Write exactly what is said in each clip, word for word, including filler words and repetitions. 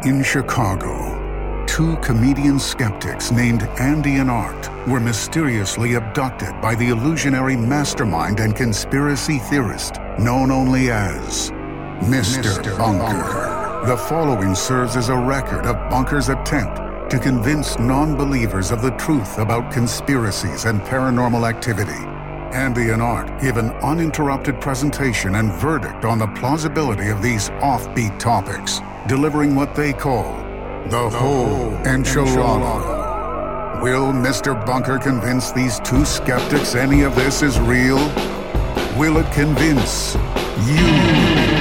In Chicago, two comedian skeptics named Andy and Art were mysteriously abducted by the illusionary mastermind and conspiracy theorist known only as Mister Mister Bunker. Bunker. The following serves as a record of Bunker's attempt to convince non-believers of the truth about conspiracies and paranormal activity. Andy and Art give an uninterrupted presentation and verdict on the plausibility of these offbeat topics, delivering what they call the, the whole enchilada. Will Mister Bunker convince these two skeptics any of this is real? Will it convince you?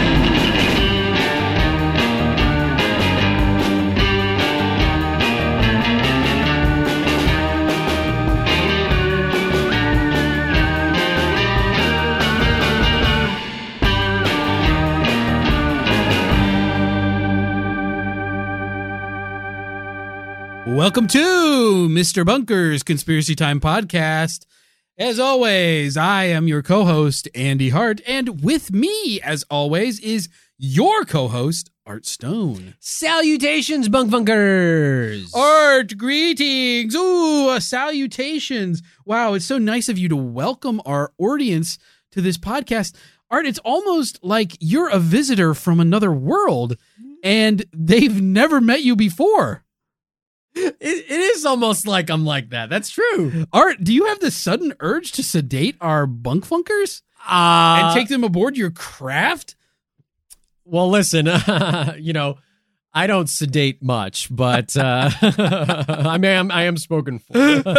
Welcome to Mister Bunker's Conspiracy Time podcast. As always, I am your co-host, Andy Hart, and with me, as always, is your co-host, Art Stone. Salutations, Bunk Bunkers! Art, greetings! Ooh, uh, salutations! Wow, it's so nice of you to welcome our audience to this podcast. Art, it's almost like you're a visitor from another world, and they've never met you before. It, it is almost like I'm like that. That's true. Art, do you have the sudden urge to sedate our bunk funkers uh, and take them aboard your craft? Well, listen, uh, you know, I don't sedate much, but uh, I am I am spoken for.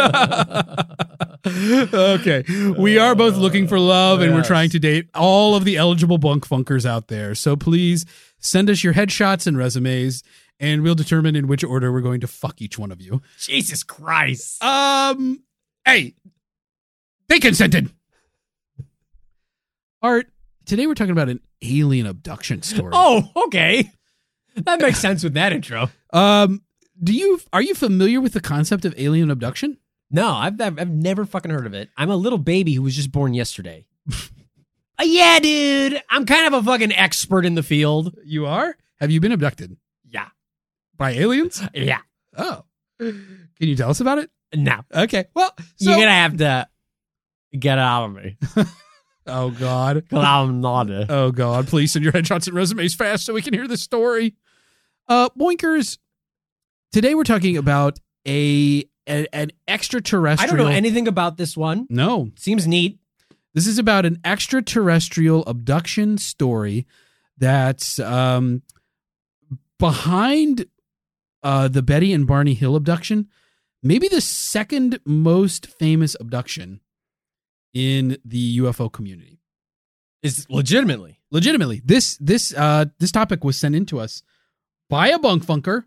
Okay, we are both looking for love, and yes. we're trying to date all of the eligible bunk funkers out there. So please send us your headshots and resumes, and we'll determine in which order we're going to fuck each one of you. Jesus Christ. Um, hey, they consented. Art, today we're talking about an alien abduction story. Oh, okay. That makes sense with that intro. Um, do you, are you familiar with the concept of alien abduction? No, I've, I've, I've never fucking heard of it. I'm a little baby who was just born yesterday. uh, yeah, dude. I'm kind of a fucking expert in the field. You are? Have you been abducted? Yeah. By aliens? Yeah. Oh. Can you tell us about it? No. Okay. Well, so- you're going to have to get out of me. Oh, God. Because I'm not it. Oh, God. Please send your headshots and resumes fast so we can hear the story. Uh, Boinkers, today we're talking about a, a an extraterrestrial... I don't know anything about this one. No. Seems neat. This is about an extraterrestrial abduction story that's um, behind uh, the Betty and Barney Hill abduction, maybe the second most famous abduction in the U F O community. Is legitimately. Legitimately. This this uh this topic was sent in to us by a bunk funker,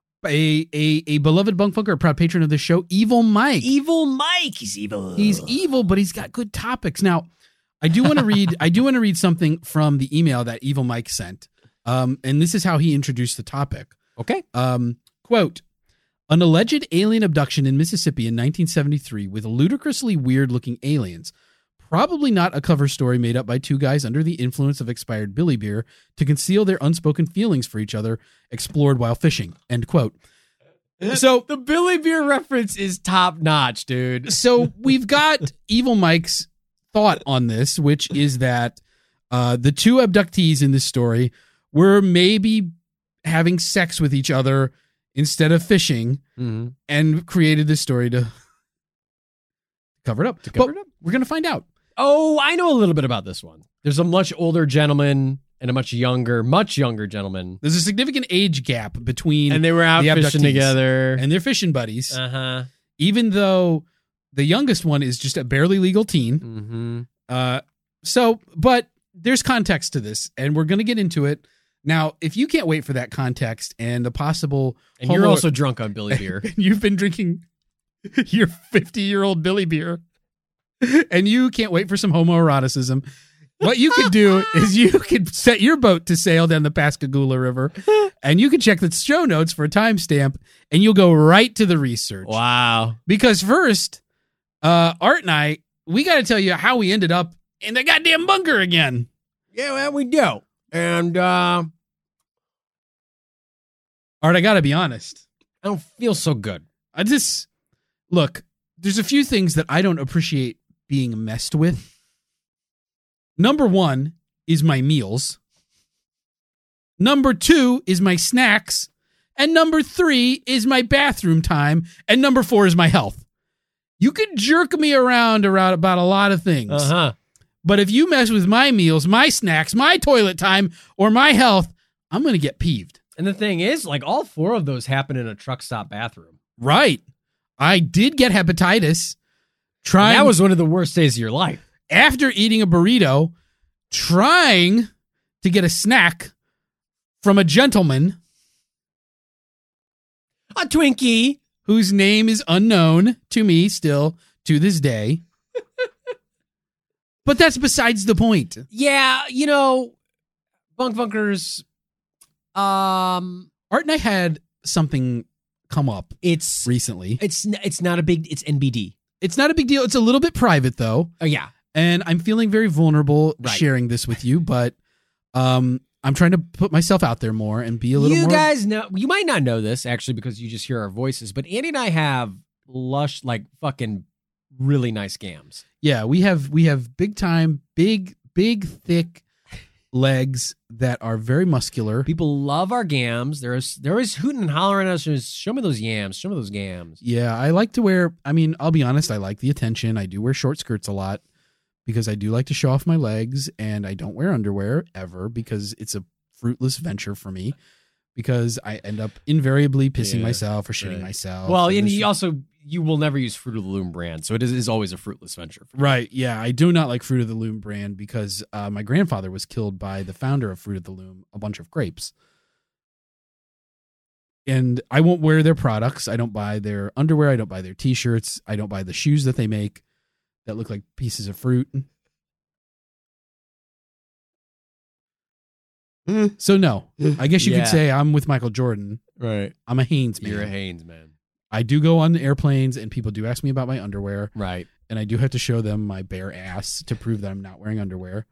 a a a beloved bunk funker, a proud patron of the show, Evil Mike. Evil Mike, he's evil. He's evil, but he's got good topics. Now, I do want to read I do want to read something from the email that Evil Mike sent. Um, and this is how he introduced the topic. Okay. Um, quote, an alleged alien abduction in Mississippi in nineteen seventy-three with ludicrously weird-looking aliens. Probably not a cover story made up by two guys under the influence of expired Billy Beer to conceal their unspoken feelings for each other, explored while fishing. End quote. So the Billy Beer reference is top notch, dude. So we've got Evil Mike's thought on this, which is that uh, the two abductees in this story were maybe having sex with each other instead of fishing, mm-hmm. and created this story to cover it up. To cover but it up. We're going to find out. Oh, I know a little bit about this one. There's a much older gentleman and a much younger, much younger gentleman. There's a significant age gap between And they were out the fishing abductees together. and they're fishing buddies. Uh-huh. Even though the youngest one is just a barely legal teen. Mm-hmm. Uh, so, but there's context to this, and we're going to get into it. Now, if you can't wait for that context and the possible... And you're homo- also drunk on Billy Beer. You've been drinking your fifty-year-old Billy Beer, and you can't wait for some homoeroticism. What you could do is you could set your boat to sail down the Pascagoula River, and you can check the show notes for a timestamp, and you'll go right to the research. Wow. Because first, uh, Art and I, we got to tell you how we ended up in the goddamn bunker again. Yeah, well, we do. And, uh... Art, I gotta be honest. I don't feel so good. I just look. There's a few things that I don't appreciate being messed with. Number one is my meals. Number two is my snacks. And number three is my bathroom time. And number four is my health. You can jerk me around around about a lot of things. Uh-huh. But if you mess with my meals, my snacks, my toilet time, or my health, I'm going to get peeved. And the thing is, like, all four of those happen in a truck stop bathroom. Right. I did get hepatitis. Trying, and that was one of the worst days of your life. After eating a burrito, trying to get a snack from a gentleman. A Twinkie. Whose name is unknown to me still to this day. But that's besides the point. Yeah, you know, Bunk Bunkers, um, Art and I had something come up it's recently. It's it's not a big, it's N B D. It's not a big deal. It's a little bit private, though. Oh, yeah. And I'm feeling very vulnerable Right. sharing this with you, but um, I'm trying to put myself out there more and be a little you more. You guys know, you might not know this, actually, because you just hear our voices, but Andy and I have lush, like, fucking really nice gams. Yeah, we have we have big time, big, big, thick legs that are very muscular. People love our gams. They're, they're always hooting and hollering at us. Just, show me those yams. Show me those gams. Yeah, I like to wear, I mean, I'll be honest, I like the attention. I do wear short skirts a lot because I do like to show off my legs, and I don't wear underwear ever because it's a fruitless venture for me because I end up invariably pissing Yeah, myself or shitting right. myself. Well, and there's- you also, you will never use Fruit of the Loom brand, so it is, is always a fruitless venture. For Right, yeah, I do not like Fruit of the Loom brand because uh, my grandfather was killed by the founder of Fruit of the Loom, a bunch of grapes. And I won't wear their products. I don't buy their underwear. I don't buy their t-shirts. I don't buy the shoes that they make that look like pieces of fruit. So no, I guess you Yeah. could say I'm with Michael Jordan. Right. I'm a Hanes man. You're a Hanes man. I do go on airplanes and people do ask me about my underwear. Right. And I do have to show them my bare ass to prove that I'm not wearing underwear.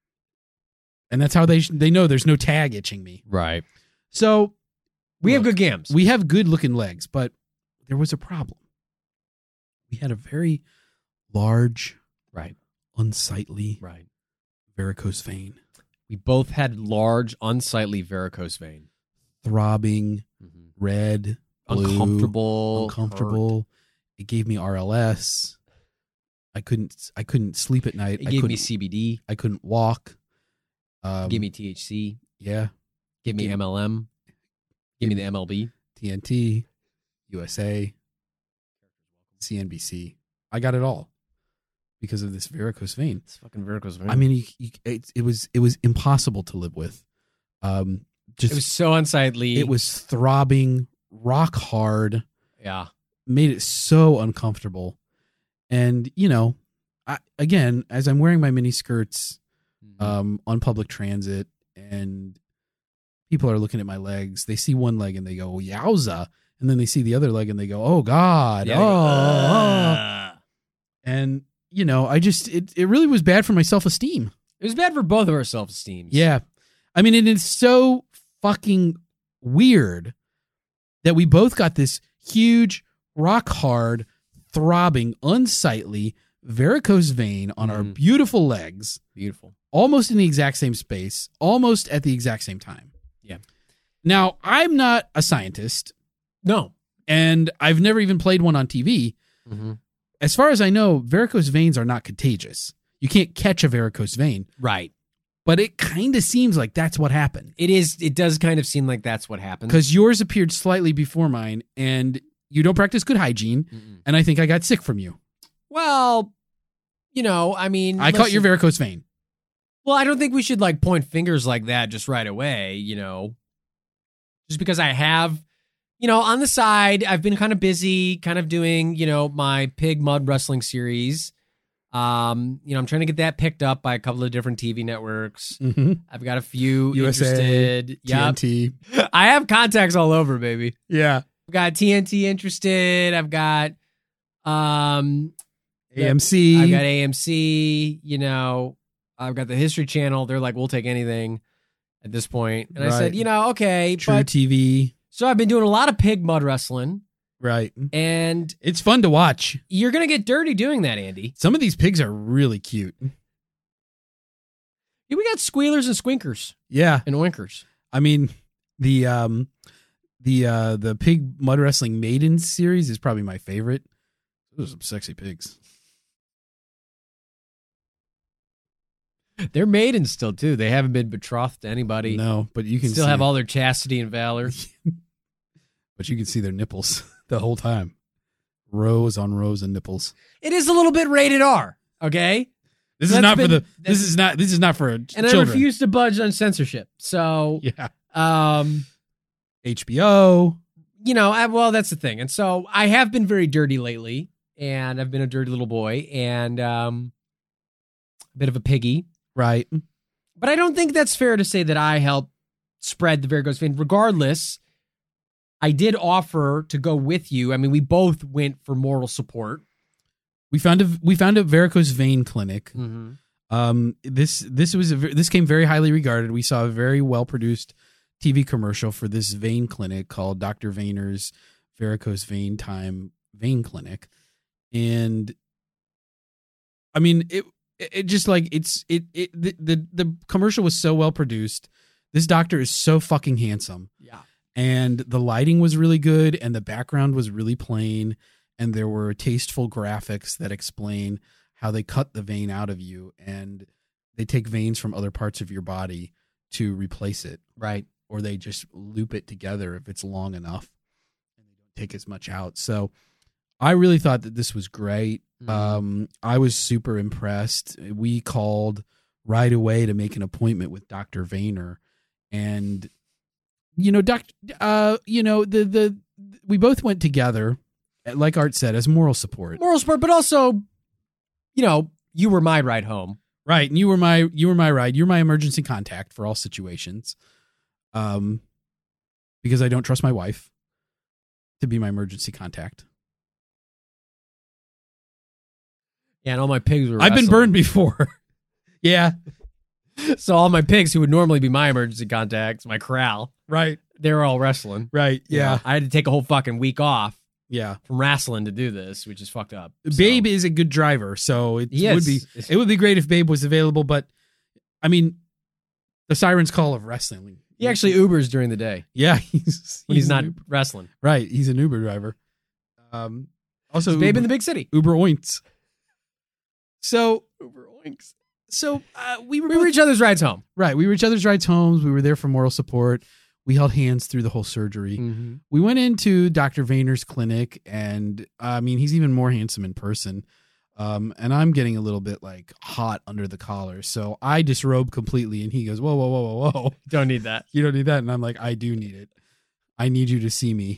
And that's how they they know there's no tag itching me. Right. So We have look, good gams. We have good looking legs, but there was a problem. We had a very large, right. unsightly Right. varicose vein, We both had large, unsightly varicose vein. throbbing, Mm-hmm. red, blue, Uncomfortable. uncomfortable. It gave me R L S. I couldn't. I couldn't sleep at night. It I gave couldn't, me C B D. I couldn't walk. Um, Give me T H C. yeah. Give me Give- M L M. Give me the M L B. T N T, U S A, C N B C. I got it all because of this varicose vein. It's fucking varicose vein. I mean, you, you, it, it was it was impossible to live with. Um, just it was so unsightly. it was throbbing, rock hard, yeah. made it so uncomfortable. And you know, I, again, as I'm wearing my mini skirts um, on public transit, and people are looking at my legs, they see one leg and they go, "Yowza!" And then they see the other leg and they go, "Oh God!" Yeah, oh, they go, oh. "Ugh." And you know, I just it it really was bad for my self esteem. It was bad for both of our self esteems. Yeah, I mean, and it's so fucking weird that we both got this huge, rock hard, throbbing, unsightly varicose vein on our Mhm. beautiful legs, Beautiful. almost in the exact same space, almost at the exact same time. Yeah. Now, I'm not a scientist, No. and I've never even played one on T V. Mm-hmm. As far as I know, varicose veins are not contagious. You can't catch a varicose vein, Right. but it kind of seems like that's what happened. It is. It does kind of seem like that's what happened. Because yours appeared slightly before mine, and you don't practice good hygiene, Mm-mm. and I think I got sick from you. Well, you know, I mean, I caught your listen- varicose vein. Well, I don't think we should like point fingers like that just right away, you know. Just because I have, you know, on the side, I've been kind of busy kind of doing, you know, my pig mud wrestling series. Um, you know, I'm trying to get that picked up by a couple of different T V networks. Mm-hmm. I've got a few U S A, interested. T Yeah. N T. I have contacts all over, baby. Yeah. I've got T N T interested. I've got um A M C. I've got A M C, you know, I've got the History Channel. They're like, we'll take anything at this point. And I Right. said, you know, okay, True but T V. So I've been doing a lot of pig mud wrestling, Right. and It's fun to watch. you're going to get dirty doing that, Andy. Some of these pigs are really cute. Yeah, we got squealers and squinkers Yeah. and oinkers. I mean, the um the uh the pig mud wrestling maidens series is probably my favorite. Those are some sexy pigs. They're maidens still, too. They haven't been betrothed to anybody. No, but you can Still see, have all their chastity and valor. but you can see their nipples the whole time. Rows on rows of nipples. It is a little bit rated R, okay? This That's is not been- for the this that's- is not this is not for And children. I refuse to budge on censorship. So, Yeah. um, H B O. you know, I, well, that's the thing. And so I have been very dirty lately, and I've been a dirty little boy, and um, a bit of a piggy. Right. But I don't think that's fair to say that I helped spread the varicose vein. Regardless, I did offer to go with you. I mean, we both went for moral support. We found a we found a varicose vein clinic. Mm-hmm. Um, this this was a, ve- this came very highly regarded. We saw a very well produced T V commercial for this vein clinic called Doctor Vayner's Varicose Vein Time Vein Clinic, and I mean it. It just like it's it it the, the the commercial was so well produced. This doctor is so fucking handsome. Yeah. And the lighting was really good, and the background was really plain, and there were tasteful graphics that explain how they cut the vein out of you, and they take veins from other parts of your body to replace it, Right. or they just loop it together if it's long enough, and they don't take as much out. So I really thought that this was great. Mhm. Um, I was super impressed. We called right away to make an appointment with Doctor Vayner, and you know, doc, uh, you know, the the we both went together, like Art said, as moral support. Moral support, but also, you know, you were my ride home. Right, and you were my you were my ride. You're my emergency contact for all situations, um, because I don't trust my wife to be my emergency contact. Yeah, and all my pigs were I've been wrestling. burned before. Yeah, So all my pigs who would normally be my emergency contacts, my corral, right, they were all wrestling. right. You Yeah, know, I had to take a whole fucking week off yeah. from wrestling to do this, which is fucked up. So- Babe is a good driver, so it He would is. be It's- it would be great if Babe was available. But I mean, the siren's call of wrestling. He actually Ubers during the day yeah, he's when he's, an not Uber- wrestling. right. He's an Uber driver. Um, also, He's Babe Uber, in the big city. Uber oints. So, Uber oinks. so uh, we were We both- were each other's rides home. right. We were each other's rides homes. We were there for moral support. We held hands through the whole surgery. Mm-hmm. We went into Doctor Vayner's clinic, and I mean, he's even more handsome in person. Um, and I'm getting a little bit like hot under the collar. So I disrobe completely, and he goes, whoa, whoa, whoa, whoa, whoa. Don't need that. You don't need that. And I'm like, I do need it. I need you to see me.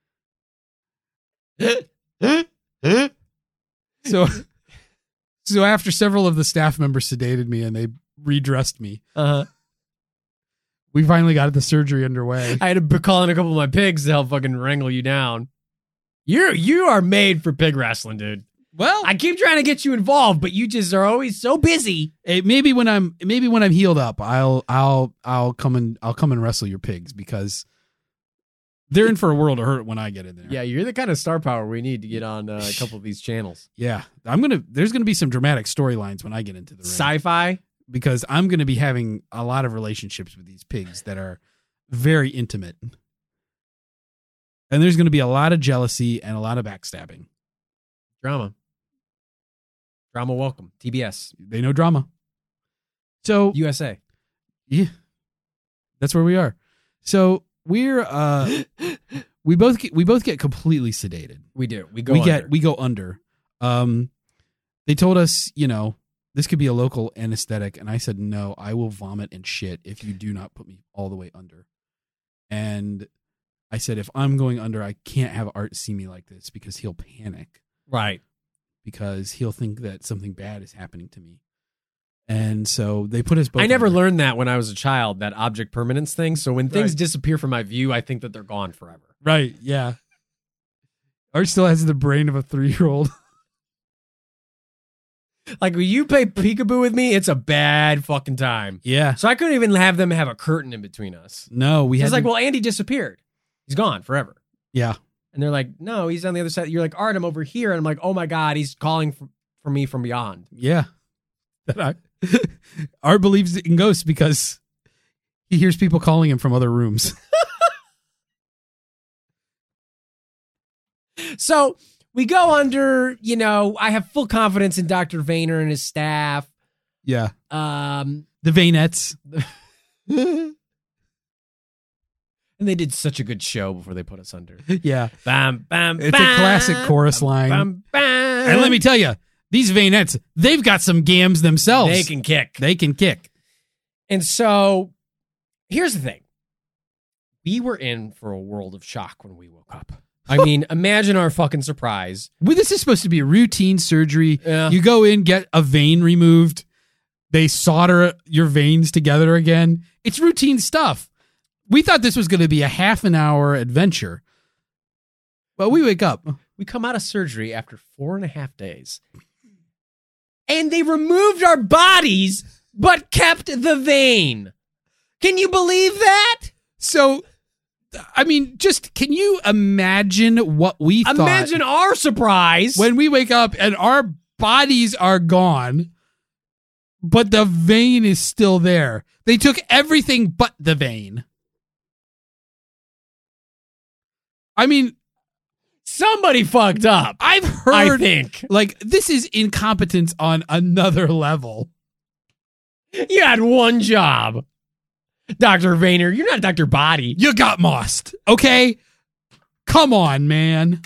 So, so after several of the staff members sedated me and they redressed me, Uh-huh. we finally got the surgery underway. I had to be calling a couple of my pigs to help fucking wrangle you down. You're you are made for pig wrestling, dude. Well, I keep trying to get you involved, but you just are always so busy. Hey, maybe when I'm maybe when I'm healed up, I'll I'll I'll come and I'll come and wrestle your pigs because they're in for a world of hurt when I get in there. Yeah, you're the kind of star power we need to get on uh, a couple of these channels. Yeah. I'm gonna there's gonna be some dramatic storylines when I get into the ring. Sci-fi. Because I'm gonna be having a lot of relationships with these pigs that are very intimate. And there's gonna be a lot of jealousy and a lot of backstabbing. Drama. Drama welcome. T B S. They know drama. So U S A. yeah. That's where we are. So we're uh we both get, we both get completely sedated. We do. We go we under. get we go under. Um they told us, you know, this could be a local anesthetic, and I said no, I will vomit and shit if you do not put me all the way under. And I said if I'm going under, I can't have Art see me like this because he'll panic. Right. Because he'll think that something bad is happening to me. And so they put us both I never under. learned that when I was a child, that object permanence thing. So when things Right. disappear from my view, I think that they're gone forever. Right, yeah. Art still has the brain of a three-year-old. Like when you play peekaboo with me, it's a bad fucking time. Yeah. So I couldn't even have them have a curtain in between us. No, we It's had like, to- well, Andy disappeared. He's gone forever. Yeah. And they're like, no, he's on the other side. You're like, Art, I'm over here. And I'm like, oh my God, he's calling for, for me from beyond. Yeah. Art believes in ghosts because he hears people calling him from other rooms. So we go under, you know, I have full confidence in Doctor Vayner and his staff. Yeah. Um, the Vaynettes. And they did such a good show before they put us under. Yeah. Bam, bam, It's bam, a classic chorus bam, line. Bam, bam. And let me tell you, these Vaynettes, they've got some gams themselves. They can kick. They can kick. And so here's the thing. We were in for a world of shock when we woke up. I mean, imagine our fucking surprise. Well, this is supposed to be a routine surgery. Yeah. You go in, get a vein removed. They solder your veins together again. It's routine stuff. We thought this was going to be a half an hour adventure. But we wake up. We come out of surgery after four and a half days. And they removed our bodies, but kept the vein. Can you believe that? So, I mean, just can you imagine what we thought? Imagine our surprise. When we wake up and our bodies are gone, but the vein is still there. They took everything but the vein. I mean, somebody fucked up. I've heard, I think. Like, this is incompetence on another level. You had one job, Doctor Vayner. You're not Doctor Body. You got mossed, okay? Come on, man.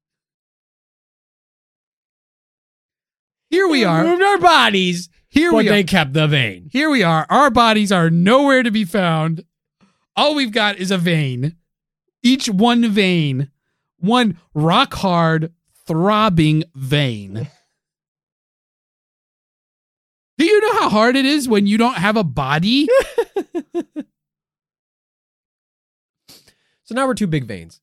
Here we are. Removed our bodies. Here but we are. they kept the vein. Here we are. Our bodies are nowhere to be found. All we've got is a vein. Each one vein. One rock hard, throbbing vein. Do you know how hard it is when you don't have a body? So now we're two big veins.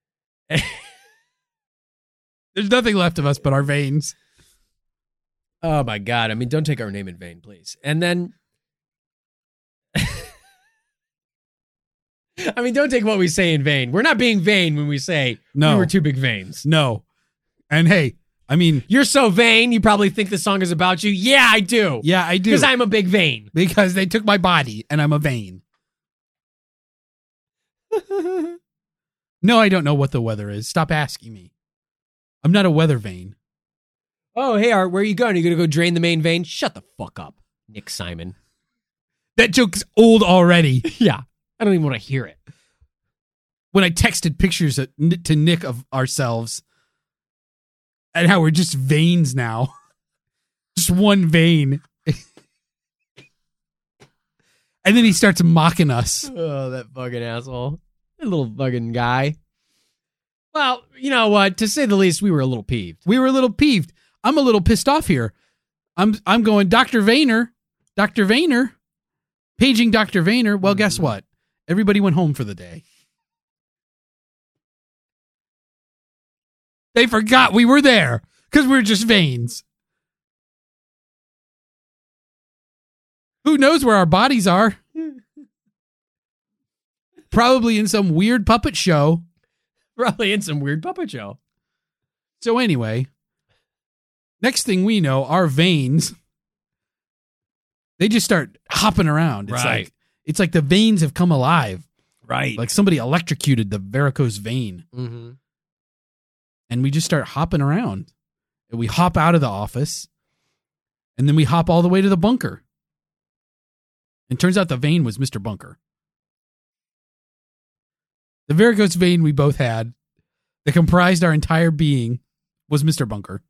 There's nothing left of us but our veins. Oh my God. I mean, don't take our name in vain, please. And then, I mean, don't take what we say in vain. We're not being vain when we say No. we were two big veins. No. And hey, I mean, You're so vain, you probably think the song is about you. Yeah, I do. yeah, I do. Because I'm a big vein. Because they took my body and I'm a vein. No, I don't know what the weather is. Stop asking me. I'm not a weather vane. Oh, hey, Art, where are you going? Are you going to go drain the main vein? Shut the fuck up, Nick Simon. That joke's old already. Yeah. I don't even want to hear it. When I texted pictures of- to Nick of ourselves and how we're just veins now. Just one vein. And then he starts mocking us. Oh, that fucking asshole. That little fucking guy. Well, you know what? To say the least, we were a little peeved. We were a little peeved. I'm a little pissed off here. I'm I'm going, Doctor Vayner, Doctor Vayner, paging Doctor Vayner. Well, guess what? Everybody went home for the day. They forgot we were there because we we're just veins. Who knows where our bodies are? Probably in some weird puppet show. Probably in some weird puppet show. So anyway, next thing we know, our veins, they just start hopping around. It's Right. like it's like the veins have come alive. Right. Like somebody electrocuted the varicose vein. Mm-hmm. And we just start hopping around. And we hop out of the office. And then we hop all the way to the bunker. And turns out the vein was Mister Bunker. The varicose vein we both had that comprised our entire being was Mister Bunker.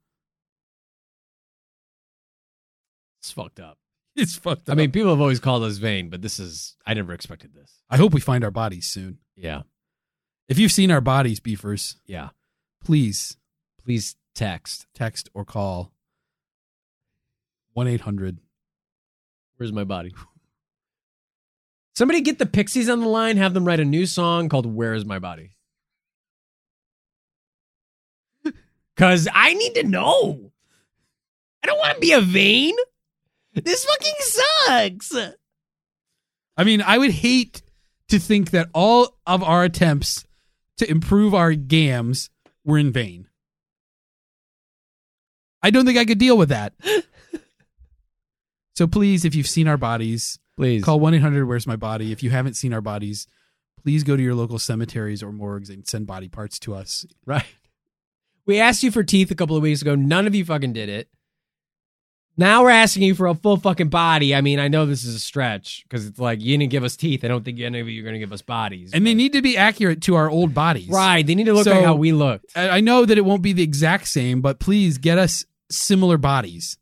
It's fucked up. It's fucked up. I mean, people have always called us vain, but this is, I never expected this. I hope we find our bodies soon. Yeah. If you've seen our bodies, beefers, Yeah. please Please text. text or call one eight hundred. Where's my body? Somebody get the Pixies on the line, have them write a new song called Where Is My Body? Because I need to know. I don't want to be a vein. This fucking sucks. I mean, I would hate to think that all of our attempts to improve our gams were in vain. I don't think I could deal with that. So please, if you've seen our bodies, please call one eight hundred where's my body. If you haven't seen our bodies, please go to your local cemeteries or morgues and send body parts to us. Right. We asked you for teeth a couple of weeks ago. None of you fucking did it. Now we're asking you for a full fucking body. I mean, I know this is a stretch because it's like you didn't give us teeth. I don't think any of you are going to give us bodies. And but. They need to be accurate to our old bodies. Right. They need to look so, like how we looked. I know that it won't be the exact same, but please get us similar bodies.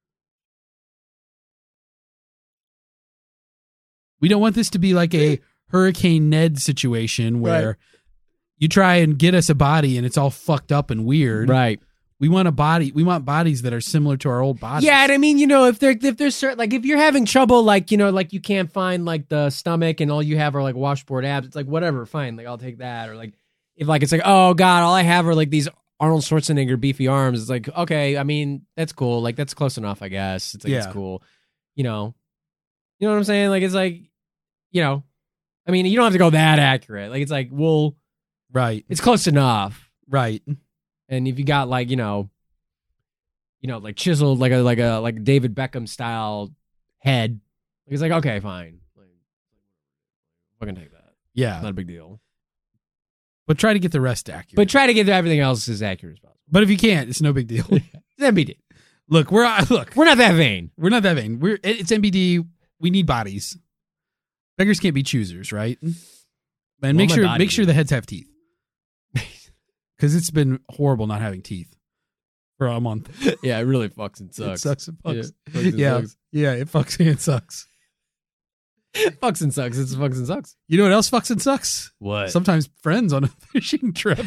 We don't want this to be like a Hurricane Ned situation where right. you try and get us a body and it's all fucked up and weird. Right. We want a body. We want bodies that are similar to our old bodies. Yeah, and I mean, you know, if there, if there's certain, like, if you're having trouble, like, you know, like you can't find like the stomach and all you have are like washboard abs, it's like whatever, fine, like I'll take that. Or like, if like it's like, oh god, all I have are like these Arnold Schwarzenegger beefy arms. It's like, okay, I mean, that's cool. Like that's close enough, I guess. It's like yeah. it's cool. You know, you know what I'm saying? Like it's like, you know, I mean, you don't have to go that accurate. Like it's like, well, right, it's close enough, right. And if you got like, you know, you know, like chiseled, like a like a like David Beckham style head, like it's like okay, fine, like fucking take that. Yeah, not a big deal. But try to get the rest accurate. But try to get everything else as accurate as possible. But if you can't, it's no big deal. It's M B D. Look, we're look, we're not that vain. We're not that vain. We're it's M B D. We need bodies. Beggars can't be choosers, right? And well, make sure make sure the heads have teeth. Because it's been horrible not having teeth for a month. Yeah, it really fucks and sucks. It sucks and fucks. Yeah, fucks and yeah, sucks. yeah, it fucks and sucks. It fucks and sucks. It's fucks and sucks. You know what else fucks and sucks? What? Sometimes friends on a fishing trip.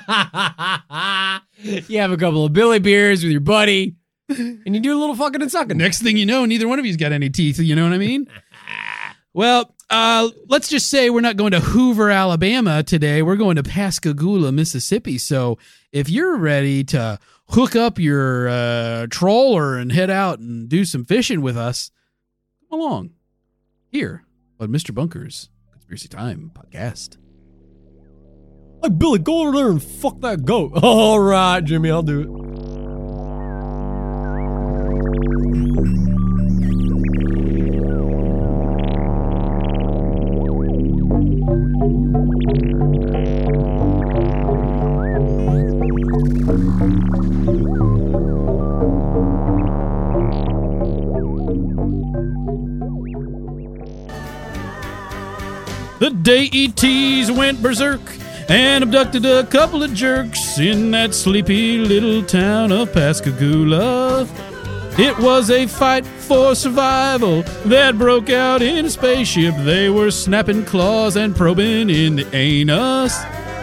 You have a couple of Billy beers with your buddy, and you do a little fucking and sucking. Next thing you know, neither one of you's got any teeth. You know what I mean? Well, uh, let's just say we're not going to Hoover, Alabama today. We're going to Pascagoula, Mississippi. So if you're ready to hook up your uh, trawler and head out and do some fishing with us, come along here on Mister Bunker's Conspiracy Time podcast. Hey, Billy, go over there and fuck that goat. All right, Jimmy, I'll do it. The day E Ts went berserk and abducted a couple of jerks in that sleepy little town of Pascagoula. It was a fight for survival that broke out in a spaceship. They were snapping claws and probing in the anus.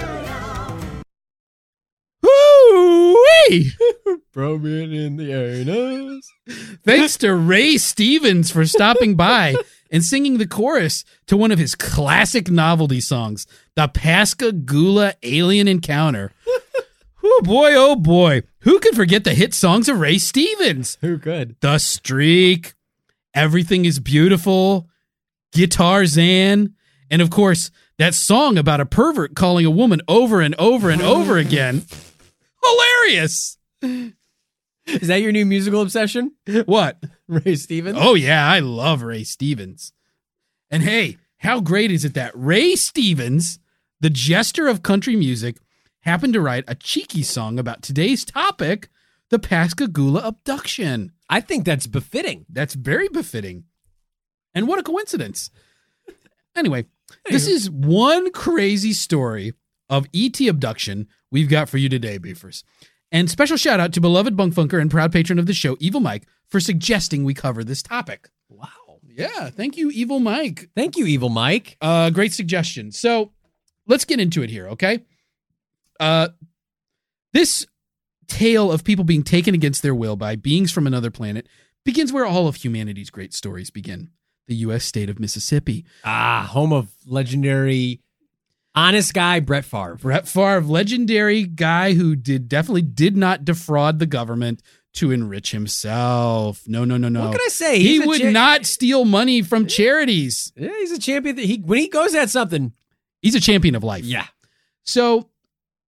Woo-wee! Probing in the anus. Thanks to Ray Stevens for stopping by and singing the chorus to one of his classic novelty songs, The Pascagoula Alien Encounter. Oh boy, oh boy. Who could forget the hit songs of Ray Stevens? Who could? The Streak, Everything is Beautiful, Guitar Zan, and of course, that song about a pervert calling a woman over and over and over again. Hilarious. Is that your new musical obsession? What? Ray Stevens? Oh, yeah, I love Ray Stevens. And hey, how great is it that Ray Stevens, the jester of country music, happened to write a cheeky song about today's topic, the Pascagoula abduction. I think that's befitting. That's very befitting. And what a coincidence. Anyway, this is one crazy story of E T abduction we've got for you today, Beefers. And special shout out to beloved Bunkfunker and proud patron of the show, Evil Mike, for suggesting we cover this topic. Wow. Yeah, thank you, Evil Mike. Thank you, Evil Mike. Uh, great suggestion. So let's get into it here, okay? Uh, this tale of people being taken against their will by beings from another planet begins where all of humanity's great stories begin, the U S state of Mississippi. Ah, home of legendary honest guy Brett Favre. Brett Favre, legendary guy who did definitely did not defraud the government to enrich himself. No, no, no, no. What can I say? He He's would cha- not steal money from charities. Yeah, he's a champion. He when he goes at something, he's a champion of life. Yeah. So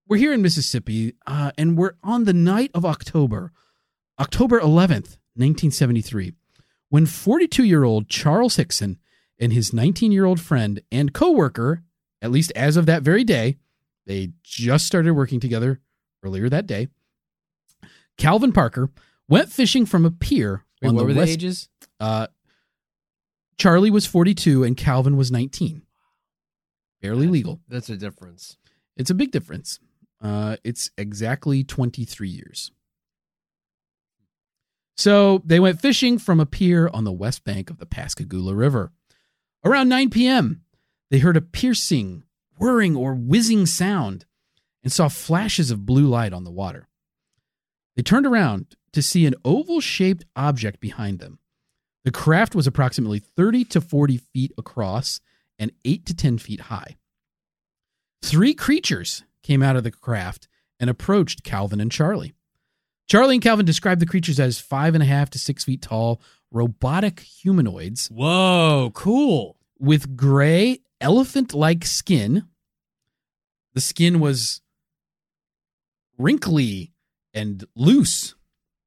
we're here in Mississippi, uh, and we're on the night of October, October eleventh, nineteen seventy-three, when forty-two-year-old Charles Hickson and his nineteen-year-old friend and co-worker, at least as of that very day, they just started working together earlier that day, Calvin Parker, went fishing from a pier. Wait, on what the were west, the ages? Uh, Charlie was forty-two and Calvin was nineteen. Barely legal. That's a difference. It's a big difference. Uh, it's exactly twenty-three years. So they went fishing from a pier on the west bank of the Pascagoula River. Around nine p.m., they heard a piercing, whirring, or whizzing sound and saw flashes of blue light on the water. They turned around to see an oval-shaped object behind them. The craft was approximately thirty to forty feet across and eight to ten feet high. Three creatures came out of the craft and approached Calvin and Charlie. Charlie and Calvin described the creatures as five and a half to six feet tall, robotic humanoids. Whoa, cool. With gray, elephant-like skin. The skin was wrinkly and loose.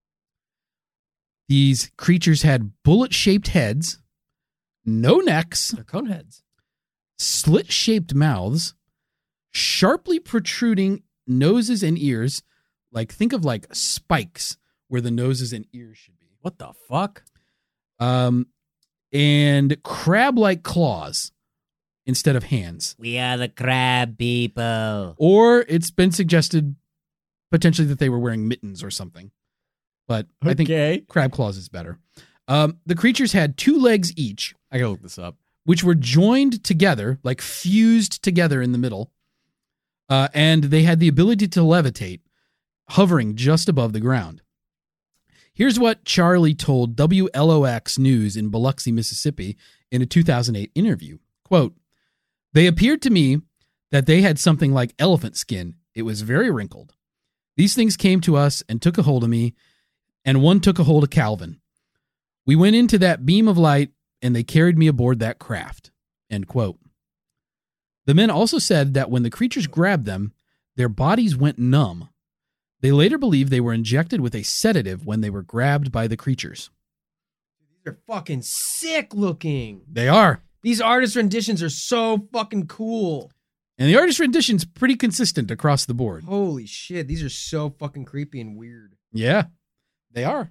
These creatures had bullet-shaped heads, no necks, They're cone heads. slit-shaped mouths, sharply protruding noses and ears. Like, think of like spikes where the noses and ears should be. What the fuck? Um, and crab-like claws instead of hands. We are the crab people. Or it's been suggested potentially that they were wearing mittens or something. But I think Okay. crab claws is better. Um, the creatures had two legs each, I gotta look this up. which were joined together, like fused together in the middle. Uh, and they had the ability to levitate, hovering just above the ground. Here's what Charlie told W L O X News in Biloxi, Mississippi in a two thousand eight interview. Quote, "They appeared to me that they had something like elephant skin. It was very wrinkled. These things came to us and took a hold of me, and one took a hold of Calvin. We went into that beam of light, and they carried me aboard that craft." End quote. The men also said that when the creatures grabbed them, their bodies went numb. They later believed they were injected with a sedative when they were grabbed by the creatures. These are fucking sick looking. They are. These artist renditions are so fucking cool. And the artist rendition's pretty consistent across the board. Holy shit. These are so fucking creepy and weird. Yeah, they are.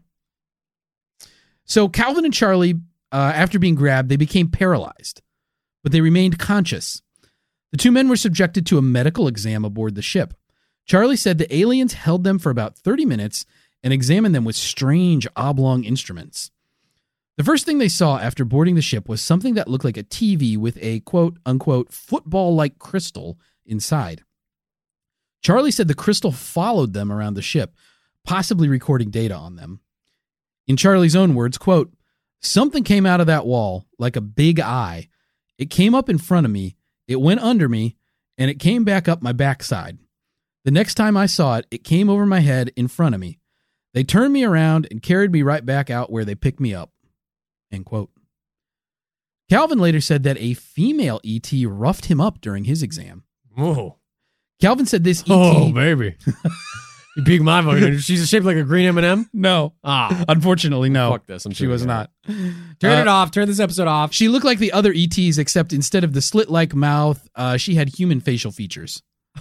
So Calvin and Charlie, uh, after being grabbed, they became paralyzed, but they remained conscious. The two men were subjected to a medical exam aboard the ship. Charlie said the aliens held them for about thirty minutes and examined them with strange oblong instruments. The first thing they saw after boarding the ship was something that looked like a T V with a quote-unquote football-like crystal inside. Charlie said the crystal followed them around the ship, possibly recording data on them. In Charlie's own words, quote, "Something came out of that wall like a big eye. It came up in front of me, it went under me, and it came back up my backside. The next time I saw it, it came over my head in front of me. They turned me around and carried me right back out where they picked me up." End quote. Calvin later said that a female E T roughed him up during his exam. Oh. Calvin said this E T... Oh, baby. You piqued my fucking. She's shaped like a green M and M? No. Ah. Unfortunately, no. Fuck this. I'm she was not. Turn Uh, it off. Turn this episode off. She looked like the other E Ts, except instead of the slit-like mouth, uh, she had human facial features.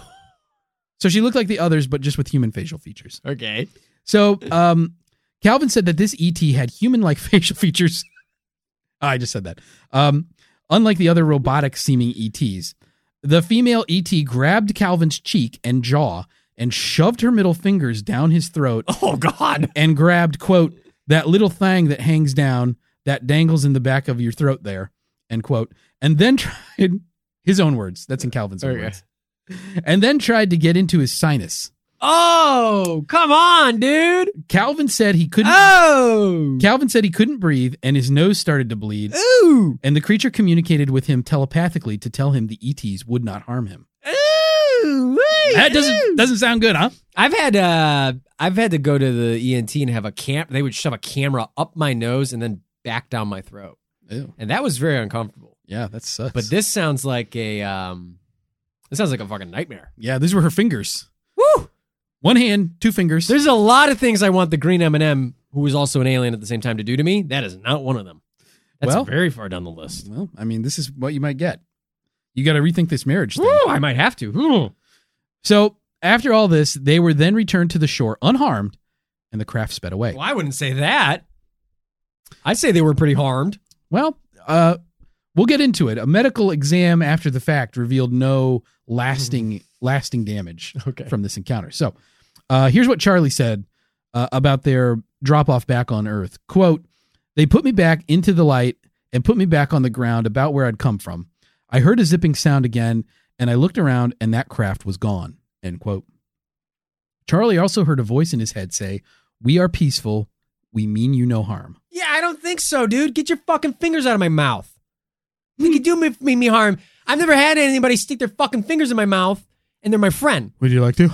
So she looked like the others, but just with human facial features. Okay. So um, Calvin said that this E T had human-like facial features. Oh, I just said that. Um, unlike the other robotic-seeming E Ts. The female E T grabbed Calvin's cheek and jaw and shoved her middle fingers down his throat Oh, God. and grabbed, quote, "that little thing that hangs down, that dangles in the back of your throat there," end quote. And then tried, his own words, that's in Calvin's own Okay. words, and then tried to get into his sinus. Oh, come on, dude. Calvin said he couldn't, Oh. Calvin said he couldn't breathe and his nose started to bleed. Ooh. And the creature communicated with him telepathically to tell him the E Ts would not harm him. Ooh. That doesn't doesn't sound good, huh? I've had uh I've had to go to the E N T and have a cam they would shove a camera up my nose and then back down my throat. Ew. And that was very uncomfortable. Yeah, that sucks. But this sounds like a um this sounds like a fucking nightmare. yeah, these were her fingers. One hand, two fingers. There's a lot of things I want the green M and M, who is also an alien at the same time, to do to me. That is not one of them. That's Well- very far down the list. Well, I mean, this is what you might get. You got to rethink this marriage thing. Ooh, I might have to. Ooh. So after all this, they were then returned to the shore unharmed, and the craft sped away. Well, I wouldn't say that. I'd say they were pretty harmed. Well, uh, we'll get into it. A medical exam after the fact revealed no lasting lasting damage Okay. from this encounter. So uh, here's what Charlie said uh, about their drop off back on Earth. Quote, "They put me back into the light and put me back on the ground about where I'd come from. I heard a zipping sound again, and I looked around, and that craft was gone." End quote. Charlie also heard a voice in his head say, "We are peaceful. We mean you no harm." Yeah, I don't think so, dude. Get your fucking fingers out of my mouth. I think you do me, mean me harm. I've never had anybody stick their fucking fingers in my mouth, and they're my friend. Would you like to?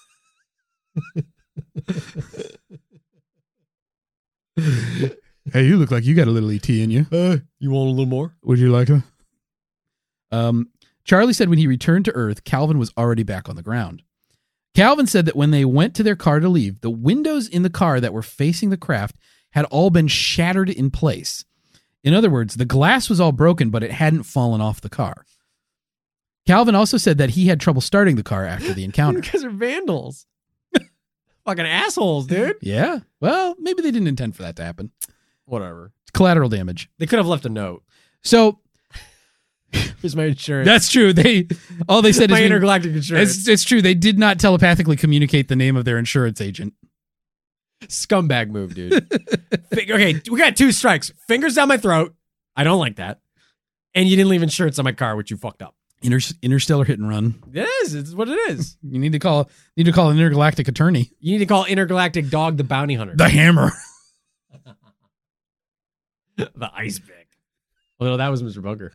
Hey, you look like you got a little E T in you. Uh, you want a little more? Would you like to? Um, Charlie said when he returned to Earth, Calvin was already back on the ground. Calvin said that when they went to their car to leave, the windows in the car that were facing the craft had all been shattered in place. In other words, the glass was all broken, but it hadn't fallen off the car. Calvin also said that he had trouble starting the car after the encounter. You guys are vandals. Fucking assholes, dude. Yeah, well, maybe they didn't intend for that to happen. Whatever. Collateral damage. They could have left a note. So Here's my insurance. that's true. They all they said my is we- intergalactic insurance. It's, it's true. They did not telepathically communicate the name of their insurance agent. Scumbag move, dude. Fi- okay, we got two strikes. Fingers down my throat. I don't like that. And you didn't leave insurance on my car, which you fucked up. Inter, interstellar hit and run. It is. It's what it is. You need to call need to call an intergalactic attorney. You need to call Intergalactic Dog the Bounty Hunter. The Hammer. The ice pick. Oh, no, that was Mister Bunker.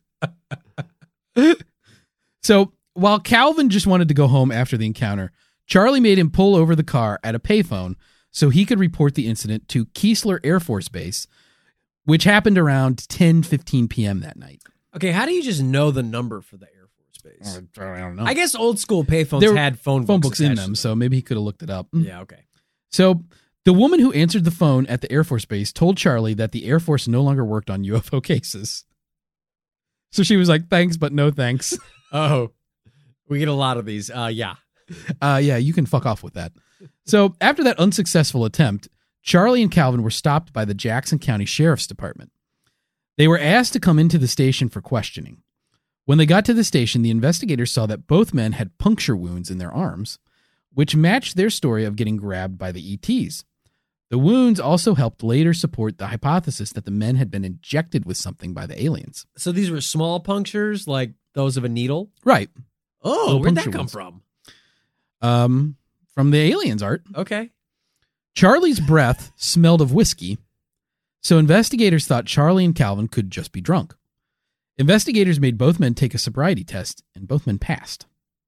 So while Calvin just wanted to go home after the encounter, Charlie made him pull over the car at a payphone so he could report the incident to Keesler Air Force Base, which happened around ten fifteen p.m. that night. Okay, how do you just know the number for the Air Force Base? I don't know. I guess old school payphones There were had phone, phone books books in attached them, to so maybe he could have looked it up. Yeah, okay. So the woman who answered the phone at the Air Force Base told Charlie that the Air Force no longer worked on U F O cases. So she was like, "Thanks, but no thanks." Oh, we get a lot of these. Uh, yeah. Uh, yeah, you can fuck off with that. So after that unsuccessful attempt, Charlie and Calvin were stopped by the Jackson County Sheriff's Department. They were asked to come into the station for questioning. When they got to the station, the investigators saw that both men had puncture wounds in their arms, which matched their story of getting grabbed by the E Ts. The wounds also helped later support the hypothesis that the men had been injected with something by the aliens. So these were small punctures, like those of a needle? Right. Oh, Little where'd that puncture come wounds. from? Um, from the aliens, Art. Okay. Charlie's breath smelled of whiskey, so investigators thought Charlie and Calvin could just be drunk. Investigators made both men take a sobriety test, and both men passed.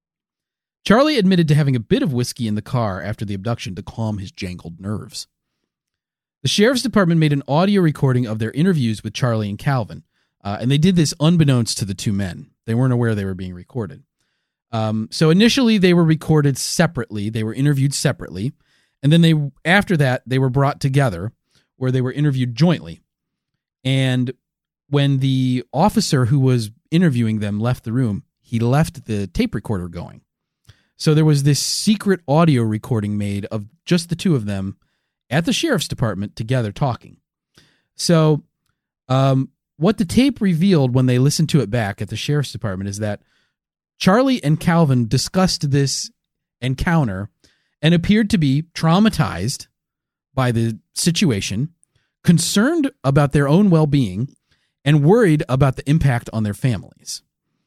Charlie admitted to having a bit of whiskey in the car after the abduction to calm his jangled nerves. The sheriff's department made an audio recording of their interviews with Charlie and Calvin, uh, and they did this unbeknownst to the two men. They weren't aware they were being recorded. Um, so initially, they were recorded separately. They were interviewed separately. And then they, after that, they were brought together where they were interviewed jointly. And when the officer who was interviewing them left the room, he left the tape recorder going. So there was this secret audio recording made of just the two of them at the sheriff's department together talking. So um, what the tape revealed when they listened to it back at the sheriff's department is that Charlie and Calvin discussed this encounter and appeared to be traumatized by the situation, concerned about their own well-being, and worried about the impact on their families.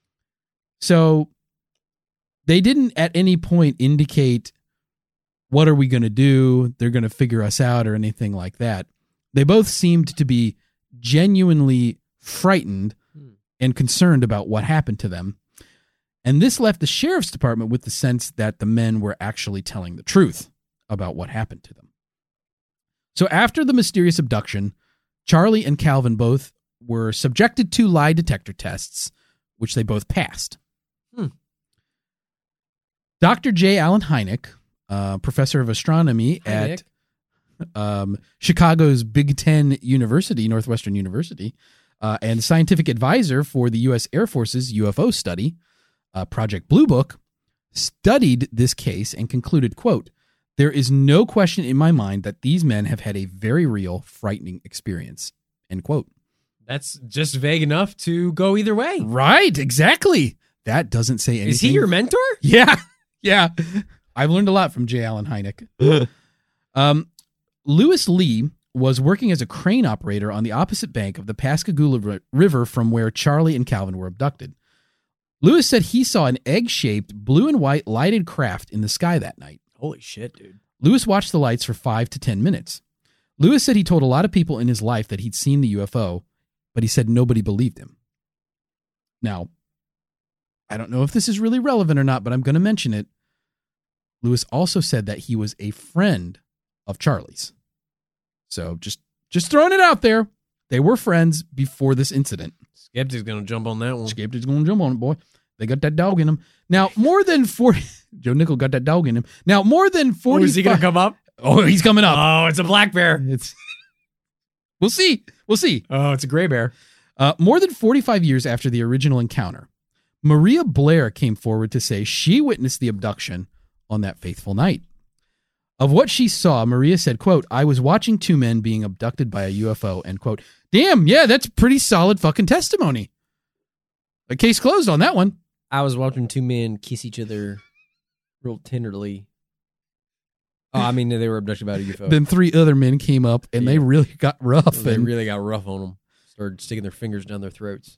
So they didn't at any point indicate, what are we going to do? They're going to figure us out or anything like that. They both seemed to be genuinely frightened and concerned about what happened to them. And this left the sheriff's department with the sense that the men were actually telling the truth about what happened to them. So after the mysterious abduction, Charlie and Calvin both were subjected to lie detector tests, which they both passed. Hmm. Doctor J. Allen Hynek, uh, professor of astronomy Hi, at Nick. um, Chicago's Big Ten University, Northwestern University, uh, and scientific advisor for the U S Air Force's U F O study, uh, Project Blue Book, studied this case and concluded, quote, "There is no question in my mind that these men have had a very real, frightening experience," end quote. That's just vague enough to go either way. Right, exactly. That doesn't say anything. Is he your mentor? Yeah, yeah. I've learned a lot from J. Allen Hynek. um, Lewis Lee was working as a crane operator on the opposite bank of the Pascagoula River from where Charlie and Calvin were abducted. Lewis said he saw an egg-shaped blue and white lighted craft in the sky that night. Holy shit, dude. Lewis watched the lights for five to ten minutes. Lewis said he told a lot of people in his life that he'd seen the U F O, but he said nobody believed him. Now, I don't know if this is really relevant or not, but I'm going to mention it. Lewis also said that he was a friend of Charlie's. So just, just throwing it out there. They were friends before this incident. Skeptic's going to jump on that one. Skeptic's going to jump on it, boy. They got that dog in them. Now, more than forty... Joe Nickel got that dog in him. Now, more than forty... Oh, is he going to come up? Oh, he's coming up. Oh, it's a black bear. It's. We'll see. We'll see. Oh, it's a gray bear. Uh, more than forty-five years after the original encounter, Maria Blair came forward to say she witnessed the abduction on that fateful night. Of what she saw, Maria said, quote, "I was watching two men being abducted by a U F O," end quote. Damn, yeah, that's pretty solid fucking testimony. A case closed on that one. I was watching two men kiss each other real tenderly. Oh, I mean, they were abducted by a U F O. Then three other men came up, and Yeah. they really got rough. They and, really got rough on them. Started sticking their fingers down their throats.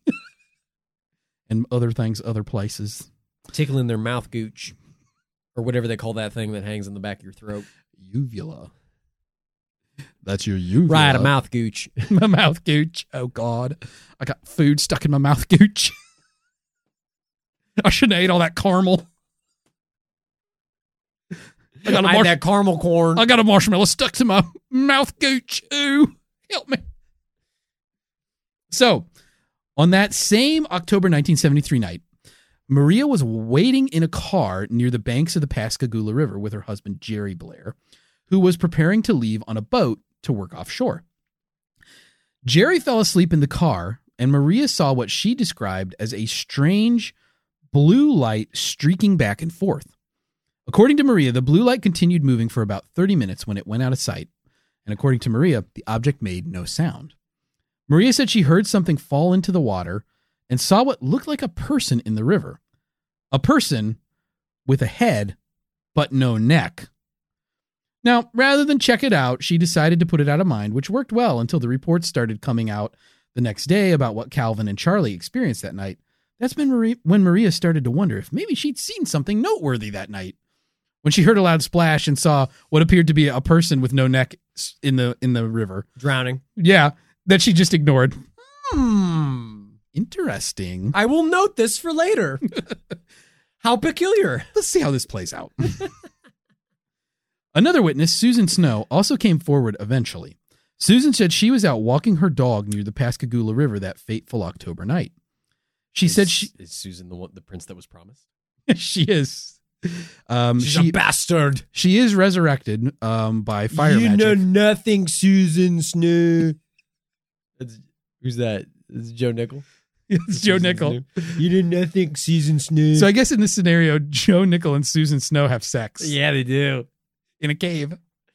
and other things, other places. Tickling their mouth gooch. Or whatever they call that thing that hangs in the back of your throat. Uvula. That's your uvula. Right, a mouth gooch. My mouth gooch. Oh, God. I got food stuck in my mouth gooch. I shouldn't have ate all that caramel. I got a I marsh- had that caramel corn. I got a marshmallow stuck to my mouth gooch. Ooh, help me. So, on that same October nineteen seventy-three night, Maria was waiting in a car near the banks of the Pascagoula River with her husband, Jerry Blair, who was preparing to leave on a boat to work offshore. Jerry fell asleep in the car, and Maria saw what she described as a strange blue light streaking back and forth. According to Maria, the blue light continued moving for about thirty minutes when it went out of sight, and according to Maria, the object made no sound. Maria said she heard something fall into the water and saw what looked like a person in the river. A person with a head, but no neck. Now, rather than check it out, she decided to put it out of mind, which worked well until the reports started coming out the next day about what Calvin and Charlie experienced that night. That's been Maria, when Maria started to wonder if maybe she'd seen something noteworthy that night. When she heard a loud splash and saw what appeared to be a person with no neck in the in the river. Drowning. Yeah, that she just ignored. Hmm. Interesting. I will note this for later. How peculiar. Let's see how this plays out. Another witness, Susan Snow, also came forward eventually. Susan said she was out walking her dog near the Pascagoula River that fateful October night. She is, said she... Is Susan the one, the prince that was promised? she is. Um, She's she, a bastard. She is resurrected um, by fire you magic. know nothing, Susan Snow. That's, who's that? It's Joe Nickel. It's Joe Nickel. You know nothing, Susan Snow. So I guess in this scenario, Joe Nickel and Susan Snow have sex. Yeah, they do. In a cave.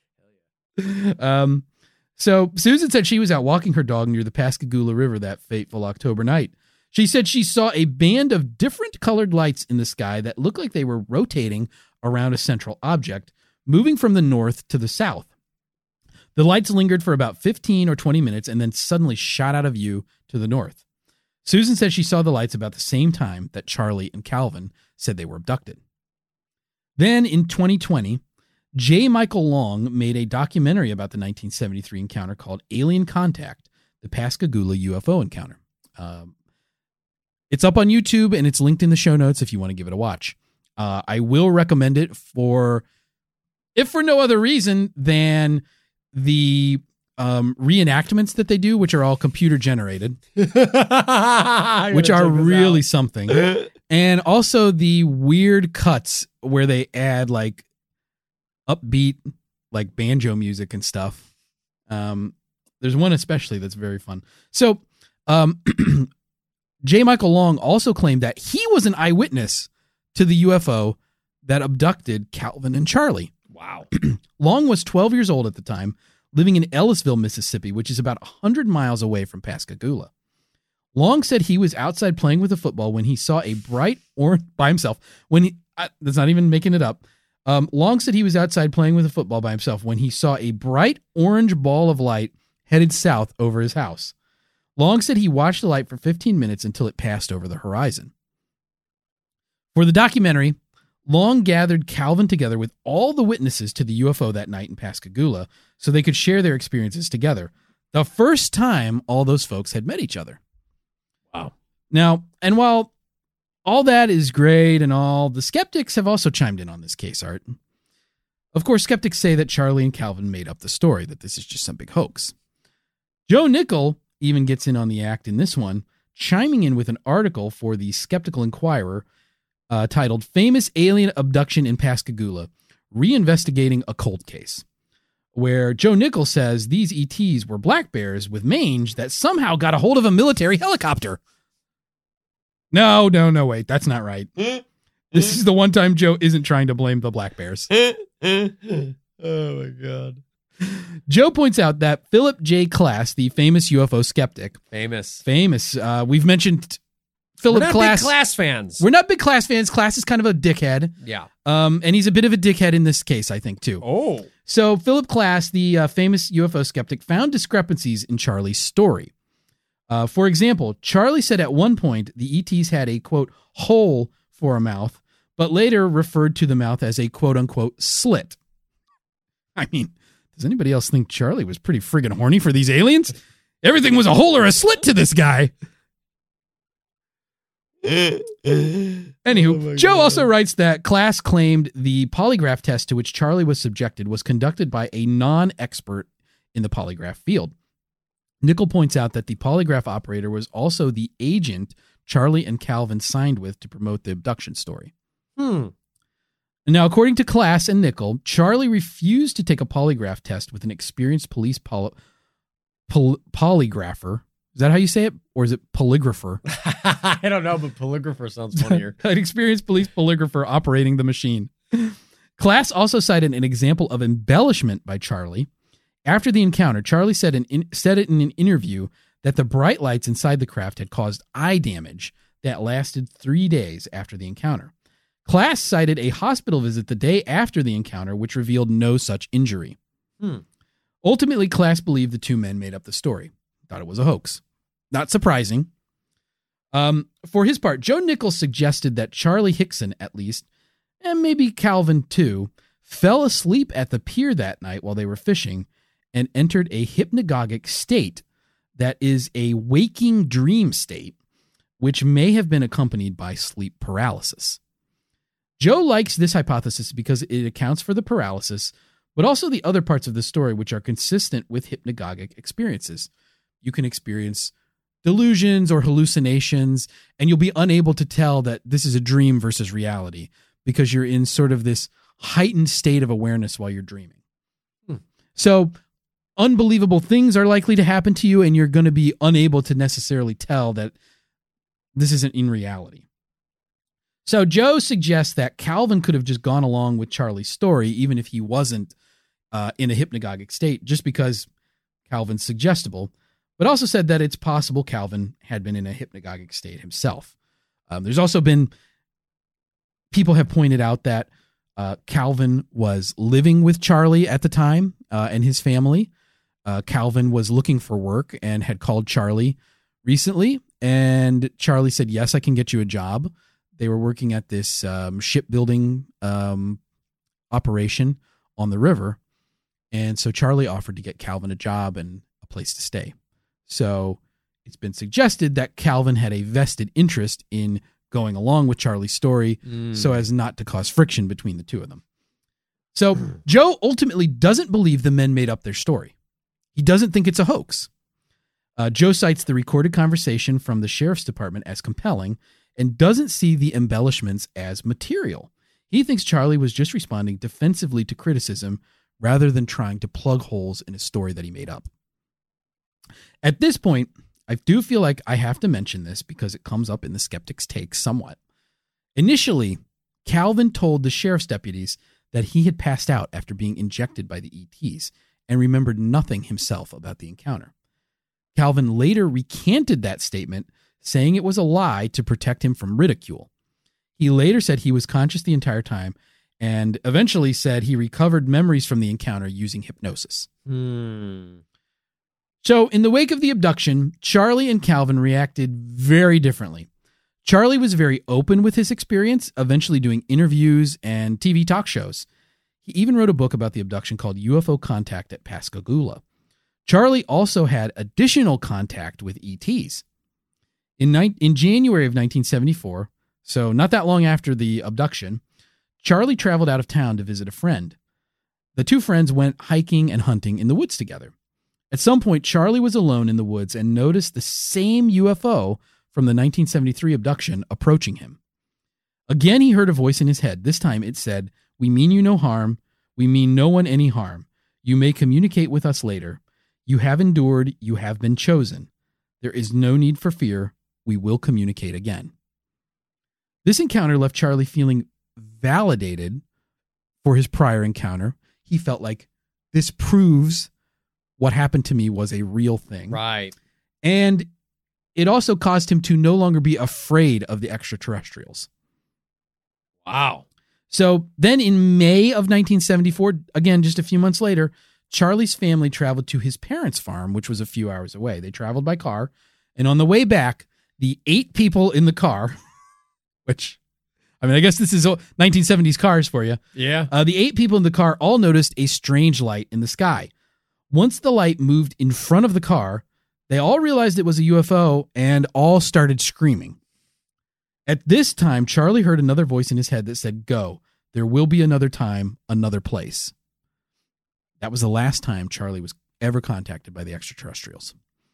Um, so Susan said she was out walking her dog near the Pascagoula River that fateful October night. She said she saw a band of different colored lights in the sky that looked like they were rotating around a central object, moving from the north to the south. The lights lingered for about fifteen or twenty minutes and then suddenly shot out of view to the north. Susan said she saw the lights about the same time that Charlie and Calvin said they were abducted. Then in twenty twenty, J. Michael Long made a documentary about the nineteen seventy-three encounter called Alien Contact, the Pascagoula U F O Encounter. Um, It's up on YouTube, and it's linked in the show notes if you want to give it a watch. Uh, I will recommend it for, if for no other reason than the um, reenactments that they do, which are all computer generated, which are really something. And also the weird cuts where they add like upbeat, like banjo music and stuff. Um, there's one especially that's very fun. So, um, J. Michael Long also claimed that he was an eyewitness to the U F O that abducted Calvin and Charlie. Wow. Long was twelve years old at the time, living in Ellisville, Mississippi, which is about one hundred miles away from Pascagoula. Long said he was outside playing with a football when he saw a bright orange by himself. When he, uh, that's not even making it up. Um, Long said he was outside playing with a football by himself when he saw a bright orange ball of light headed south over his house. Long said he watched the light for fifteen minutes until it passed over the horizon. For the documentary, Long gathered Calvin together with all the witnesses to the U F O that night in Pascagoula so they could share their experiences together. The first time all those folks had met each other. Wow. Now, and while all that is great and all, the skeptics have also chimed in on this case, Art. Of course, skeptics say that Charlie and Calvin made up the story, that this is just some big hoax. Joe Nickel even gets in on the act in this one, chiming in with an article for the Skeptical Inquirer uh, titled Famous Alien Abduction in Pascagoula, Reinvestigating a Cold Case, where Joe Nickel says these E Ts were black bears with mange that somehow got a hold of a military helicopter. No, no, no, wait, that's not right. This is the one time Joe isn't trying to blame the black bears. Oh, my God. Joe points out that Philip J. Klass, the famous U F O skeptic, Famous. famous, uh, we've mentioned Philip We're not Klass. big Class fans. We're not big Klass fans. Klass is kind of a dickhead. Yeah. Um, and he's a bit of a dickhead in this case, I think, too. Oh. So Philip Klass, the uh, famous U F O skeptic, found discrepancies in Charlie's story. Uh, for example, Charlie said at one point the E Ts had a, quote, hole for a mouth, but later referred to the mouth as a, quote, unquote, slit. I mean, does anybody else think Charlie was pretty friggin' horny for these aliens? Everything was a hole or a slit to this guy. Anywho, Oh Joe God. also writes that Klass claimed the polygraph test to which Charlie was subjected was conducted by a non-expert in the polygraph field. Nickel points out that the polygraph operator was also the agent Charlie and Calvin signed with to promote the abduction story. Hmm. Now, according to Klass and Nickel, Charlie refused to take a polygraph test with an experienced police poly- poly- polygrapher. Is that how you say it? Or is it polygrapher? I don't know, but polygrapher sounds funnier. An experienced police polygrapher operating the machine. Klass also cited an example of embellishment by Charlie. After the encounter, Charlie said, in, said it in an interview that the bright lights inside the craft had caused eye damage that lasted three days after the encounter. Klass cited a hospital visit the day after the encounter, which revealed no such injury. Hmm. Ultimately, Klass believed the two men made up the story. Thought it was a hoax. Not surprising. Um, for his part, Joe Nichols suggested that Charlie Hickson, at least, and maybe Calvin too, fell asleep at the pier that night while they were fishing and entered a hypnagogic state that is a waking dream state, which may have been accompanied by sleep paralysis. Joe likes this hypothesis because it accounts for the paralysis, but also the other parts of the story which are consistent with hypnagogic experiences. You can experience delusions or hallucinations, and you'll be unable to tell that this is a dream versus reality because you're in sort of this heightened state of awareness while you're dreaming. Hmm. So unbelievable things are likely to happen to you, and you're going to be unable to necessarily tell that this isn't in reality. So Joe suggests that Calvin could have just gone along with Charlie's story, even if he wasn't uh, in a hypnagogic state, just because Calvin's suggestible, but also said that it's possible Calvin had been in a hypnagogic state himself. Um, there's also been, people have pointed out that uh, Calvin was living with Charlie at the time uh, and his family. Uh, Calvin was looking for work and had called Charlie recently, and Charlie said, yes, I can get you a job. They were working at this um, shipbuilding um, operation on the river. And so Charlie offered to get Calvin a job and a place to stay. So it's been suggested that Calvin had a vested interest in going along with Charlie's story Mm. so as not to cause friction between the two of them. So Joe ultimately doesn't believe the men made up their story. He doesn't think it's a hoax. Uh, Joe cites the recorded conversation from the sheriff's department as compelling and doesn't see the embellishments as material. He thinks Charlie was just responding defensively to criticism rather than trying to plug holes in a story that he made up. At this point, I do feel like I have to mention this because it comes up in the skeptic's take somewhat. Initially, Calvin told the sheriff's deputies that he had passed out after being injected by the E Ts and remembered nothing himself about the encounter. Calvin later recanted that statement, saying it was a lie to protect him from ridicule. He later said he was conscious the entire time and eventually said he recovered memories from the encounter using hypnosis. Hmm. So, in the wake of the abduction, Charlie and Calvin reacted very differently. Charlie was very open with his experience, eventually doing interviews and T V talk shows. He even wrote a book about the abduction called U F O Contact at Pascagoula. Charlie also had additional contact with E Ts. In, ni- in January of nineteen seventy-four, so not that long after the abduction, Charlie traveled out of town to visit a friend. The two friends went hiking and hunting in the woods together. At some point, Charlie was alone in the woods and noticed the same U F O from the nineteen seventy-three abduction approaching him. Again, he heard a voice in his head. This time it said, "We mean you no harm. We mean no one any harm. You may communicate with us later. You have endured. You have been chosen. There is no need for fear. We will communicate again." This encounter left Charlie feeling validated for his prior encounter. He felt like this proves what happened to me was a real thing. Right. And it also caused him to no longer be afraid of the extraterrestrials. Wow. So then in May of nineteen seventy-four, again, just a few months later, Charlie's family traveled to his parents' farm, which was a few hours away. They traveled by car. And on the way back, the eight people in the car, which, I mean, I guess this is nineteen seventies cars for you. Yeah. Uh, the eight people in the car all noticed a strange light in the sky. Once the light moved in front of the car, they all realized it was a U F O and all started screaming. At this time, Charlie heard another voice in his head that said, "Go. There will be another time, another place." That was the last time Charlie was ever contacted by the extraterrestrials.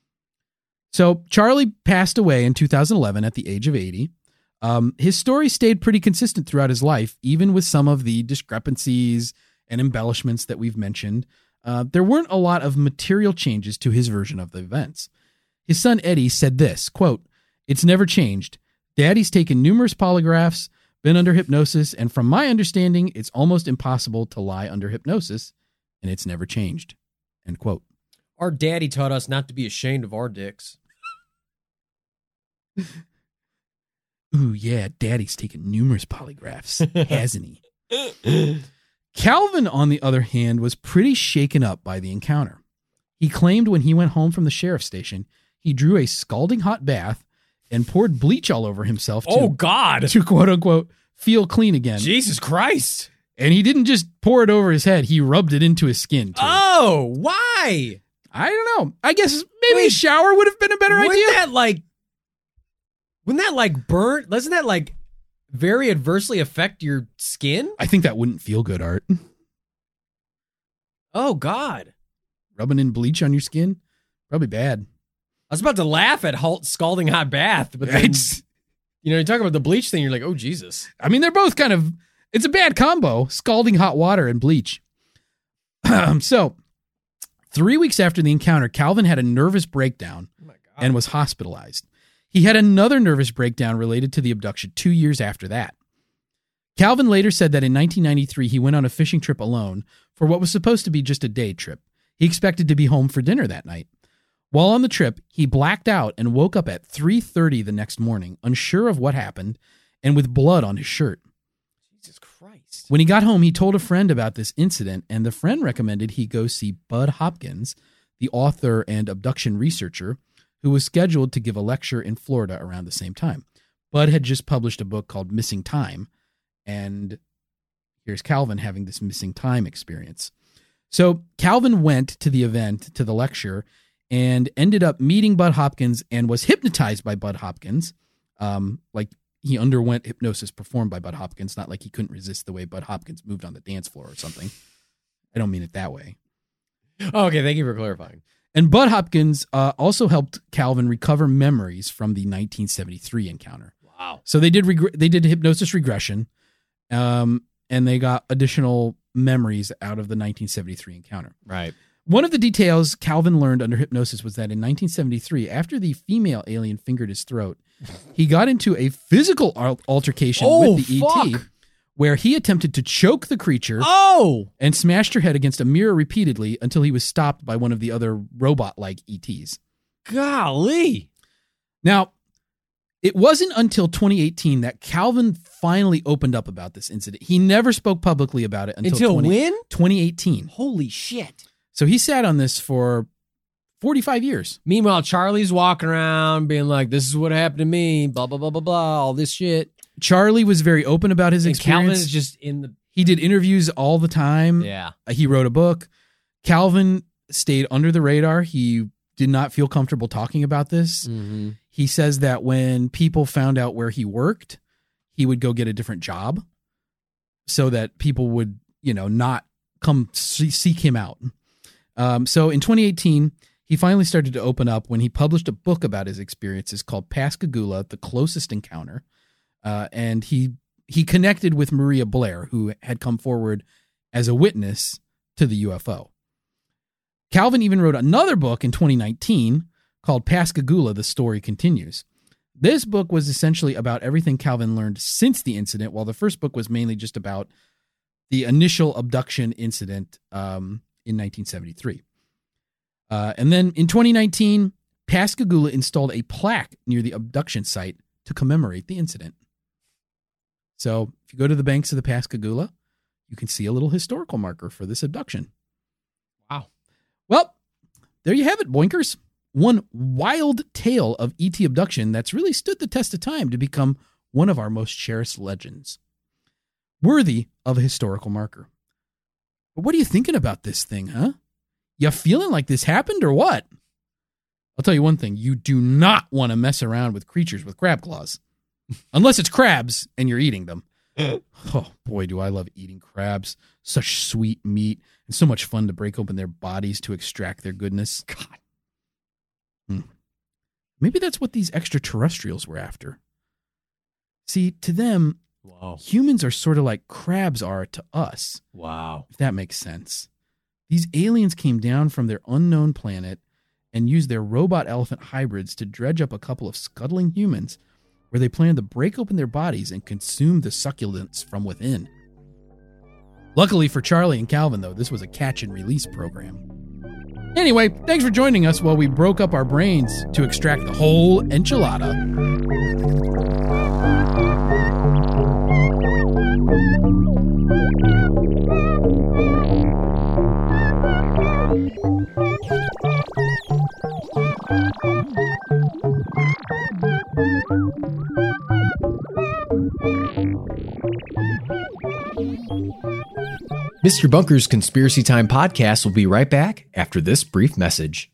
So Charlie passed away in two thousand eleven at the age of eighty. Um, his story stayed pretty consistent throughout his life, even with some of the discrepancies and embellishments that we've mentioned. Uh, there weren't a lot of material changes to his version of the events. His son Eddie said this, quote, "It's never changed. Daddy's taken numerous polygraphs, been under hypnosis, and from my understanding, it's almost impossible to lie under hypnosis, and it's never changed." End quote. Our daddy taught us not to be ashamed of our dicks. Ooh, yeah, Daddy's taken numerous polygraphs, hasn't he? Calvin, on the other hand, was pretty shaken up by the encounter. He claimed when he went home from the sheriff's station, he drew a scalding hot bath and poured bleach all over himself to, Oh, God. to quote unquote feel clean again. Jesus Christ. And he didn't just pour it over his head, he rubbed it into his skin too. Oh, why? I don't know. I guess maybe Wait, a shower would have been a better Wouldn't idea. that like, wouldn't that like burn? Doesn't that like very adversely affect your skin? I think that wouldn't feel good, Art. Oh, God. Rubbing in bleach on your skin? Probably bad. I was about to laugh at Halt scalding hot bath, but then, It's, you know, you talk about the bleach thing, you're like, oh, Jesus. I mean, they're both kind of, it's a bad combo, scalding hot water and bleach. So, three weeks after the encounter, Calvin had a nervous breakdown Oh, my God. and was hospitalized. He had another nervous breakdown related to the abduction two years after that. Calvin later said that in nineteen ninety-three, he went on a fishing trip alone for what was supposed to be just a day trip. He expected to be home for dinner that night. While on the trip, he blacked out and woke up at three thirty the next morning, unsure of what happened, and with blood on his shirt. Jesus Christ. When he got home, he told a friend about this incident, and the friend recommended he go see Bud Hopkins, the author and abduction researcher, who was scheduled to give a lecture in Florida around the same time. Bud had just published a book called Missing Time, and here's Calvin having this missing time experience. So Calvin went to the event, to the lecture, and ended up meeting Bud Hopkins and was hypnotized by Bud Hopkins. Um, like he underwent hypnosis performed by Bud Hopkins, not like he couldn't resist the way Bud Hopkins moved on the dance floor or something. I don't mean it that way. Oh, okay, thank you for clarifying. And Bud Hopkins uh, also helped Calvin recover memories from the nineteen seventy-three encounter. Wow. So they did reg- they did hypnosis regression, Um, and they got additional memories out of the nineteen seventy-three encounter. Right. One of the details Calvin learned under hypnosis was that in nineteen seventy-three, after the female alien fingered his throat, he got into a physical al- altercation Oh, with the fuck. E T, where he attempted to choke the creature Oh! and smashed her head against a mirror repeatedly until he was stopped by one of the other robot-like E Ts. Golly. Now, it wasn't until twenty eighteen that Calvin finally opened up about this incident. He never spoke publicly about it until, Until twenty when? twenty eighteen. Holy shit. So he sat on this for forty-five years. Meanwhile, Charlie's walking around being like, this is what happened to me, blah, blah, blah, blah, blah, all this shit. Charlie was very open about his And Calvin experience. is just in the... He did interviews all the time. Yeah. Uh, He wrote a book. Calvin stayed under the radar. He did not feel comfortable talking about this. Mm-hmm. He says that when people found out where he worked, he would go get a different job so that people would, you know, not come see- seek him out. Um, so in twenty eighteen, he finally started to open up when he published a book about his experiences called Pascagoula, The Closest Encounter. Uh, and he he connected with Maria Blair, who had come forward as a witness to the U F O. Calvin even wrote another book in twenty nineteen called Pascagoula, The Story Continues. This book was essentially about everything Calvin learned since the incident, while the first book was mainly just about the initial abduction incident um, in nineteen seventy-three. Uh, and then in twenty nineteen, Pascagoula installed a plaque near the abduction site to commemorate the incident. So if you go to the banks of the Pascagoula, you can see a little historical marker for this abduction. Wow. Well, there you have it, boinkers. One wild tale of E T abduction that's really stood the test of time to become one of our most cherished legends. Worthy of a historical marker. But what are you thinking about this thing, huh? You feeling like this happened or what? I'll tell you one thing. You do not want to mess around with creatures with crab claws. Unless it's crabs and you're eating them. Oh, boy, do I love eating crabs. Such sweet meat and so much fun to break open their bodies to extract their goodness. God. Hmm. Maybe that's what these extraterrestrials were after. See, to them, Wow. humans are sort of like crabs are to us, Wow. if that makes sense. These aliens came down from their unknown planet and used their robot elephant hybrids to dredge up a couple of scuttling humans where they planned to break open their bodies and consume the succulents from within. Luckily for Charlie and Calvin, though, this was a catch and release program. Anyway, thanks for joining us while we broke up our brains to extract the whole enchilada. Mister Bunker's Conspiracy Time podcast will be right back after this brief message.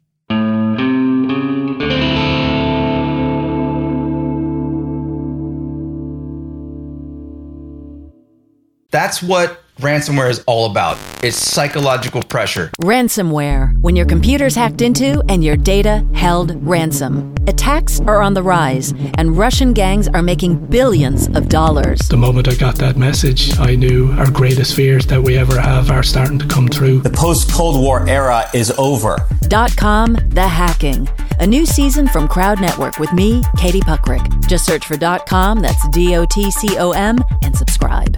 That's what ransomware is all about. It's psychological pressure. Ransomware, when your computer's hacked into and your data held ransom. Attacks are on the rise, and Russian gangs are making billions of dollars. The moment I got that message, I knew our greatest fears that we ever have are starting to come true. The post-Cold War era is over. Dot com, The Hacking. A new season from Crowd Network with me, Katie Puckrick. Just search for dot com, that's D O T C O M, and subscribe.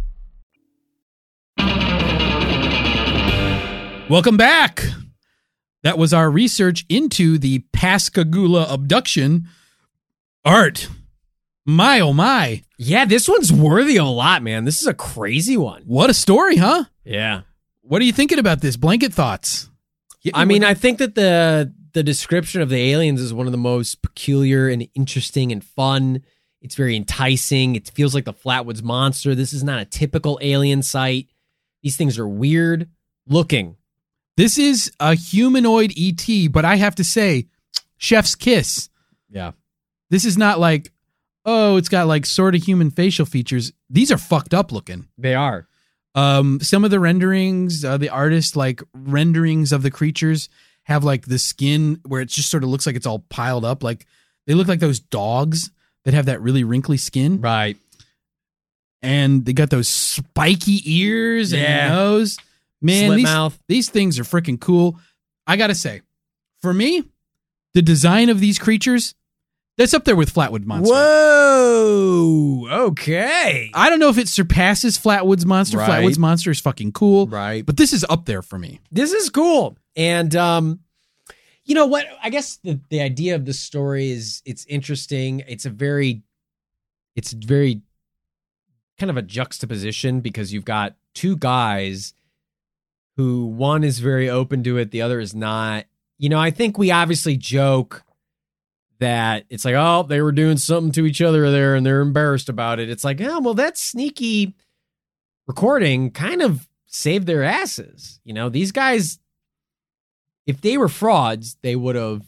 Welcome back. That was our research into the Pascagoula abduction. Art, my oh my. Yeah, this one's worthy of a lot, man. This is a crazy one. What a story, huh? Yeah. What are you thinking about this? Blanket thoughts. Hit me I mean, with- I think that the the description of the aliens is one of the most peculiar and interesting and fun. It's very enticing. It feels like the Flatwoods Monster. This is not a typical alien site. These things are weird looking. This is a humanoid E T, but I have to say, chef's kiss. Yeah. This is not like, oh, it's got like sort of human facial features. These are fucked up looking. They are. Um, some of the renderings, uh, the artist like renderings of the creatures have like the skin where it just sort of looks like it's all piled up. Like they look like those dogs that have that really wrinkly skin. Right. and they got those spiky ears and Yeah. nose. Man, Slit these, mouth. these things are freaking cool. I gotta say, for me, the design of these creatures, that's up there with Flatwood Monster. Whoa. Okay. I don't know if it surpasses Flatwoods Monster. Right. Flatwoods Monster is fucking cool. Right. But this is up there for me. This is cool. And um you know what? I guess the, the idea of the story is it's interesting. It's a very it's very kind of a juxtaposition because you've got two guys who one is very open to it, the other is not. You know, I think we obviously joke that it's like, oh, they were doing something to each other there and they're embarrassed about it. It's like, oh, well, that sneaky recording kind of saved their asses. You know, these guys, if they were frauds, they would have,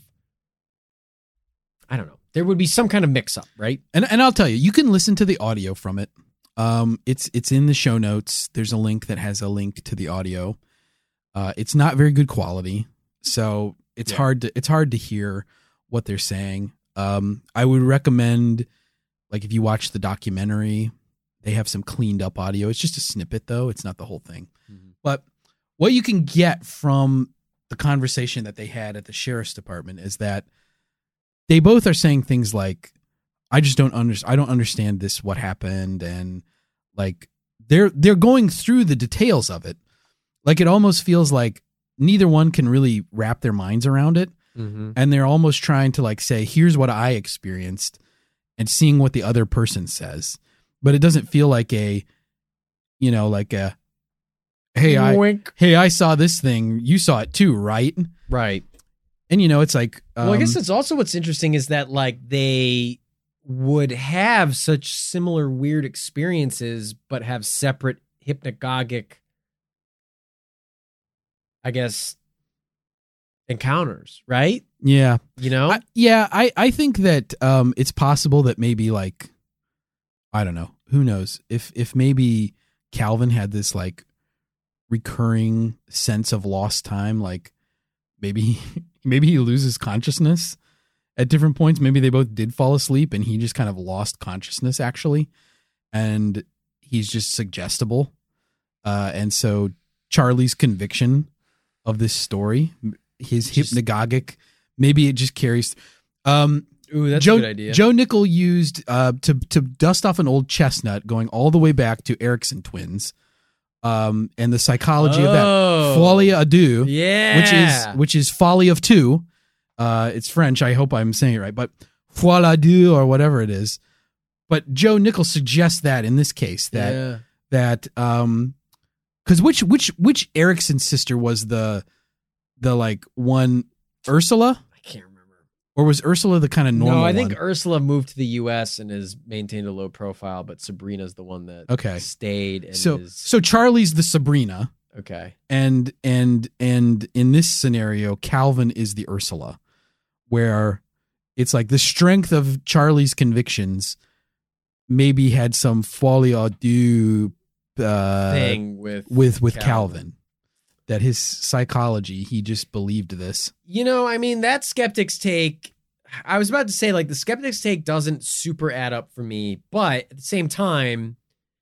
I don't know, there would be some kind of mix up, right? And and I'll tell you, you can listen to the audio from it. Um, it's it's in the show notes. There's a link that has a link to the audio. Uh, it's not very good quality, so it's Yeah. hard to it's hard to hear what they're saying. Um, I would recommend, like, if you watch the documentary, they have some cleaned up audio. It's just a snippet, though. It's not the whole thing. Mm-hmm. But what you can get from the conversation that they had at the sheriff's department is that they both are saying things like, I just don't understand. I don't understand this, what happened. And like, they're, they're going through the details of it. Like, it almost feels like neither one can really wrap their minds around it. Mm-hmm. And they're almost trying to like say, here's what I experienced and seeing what the other person says. But it doesn't feel like a, you know, like a, Hey, I, Wink. hey, I saw this thing. You saw it too, right? Right. And you know, it's like, um, Well, I guess it's also what's interesting is that like they would have such similar weird experiences, but have separate hypnagogic, I guess, encounters, right? yeah. You know? I, yeah, I, I think that um, it's possible that maybe like, I don't know, who knows if if maybe Calvin had this like recurring sense of lost time, like maybe maybe he loses consciousness at different points. Maybe they both did fall asleep and he just kind of lost consciousness actually, and he's just suggestible. Uh, and so Charlie's conviction of this story, his Just- hypnagogic, maybe it just carries. Um, Ooh, that's Joe, a good idea. Joe Nickel used uh, to to dust off an old chestnut, going all the way back to Erickson twins, um, and the psychology of that Oh. folie à deux, yeah. which is which is folly of two. Uh, it's French. I hope I'm saying it right, but folie à deux or whatever it is. But Joe Nickel suggests that in this case that Yeah. that um, because which which which Erickson sister was the the like one Ursula, I can't remember. or was Ursula the kind of normal? No, I think one? Ursula moved to the U S and has maintained a low profile, but Sabrina's the one that Okay. stayed and So is so Charlie's the Sabrina, okay. and and and in this scenario, Calvin is the Ursula, where it's like the strength of Charlie's convictions maybe had some folie à deux uh, Thing with with with Calvin. Calvin. That his psychology, he just believed this. You know, I mean, that skeptic's take, I was about to say, like, the skeptic's take doesn't super add up for me, but at the same time,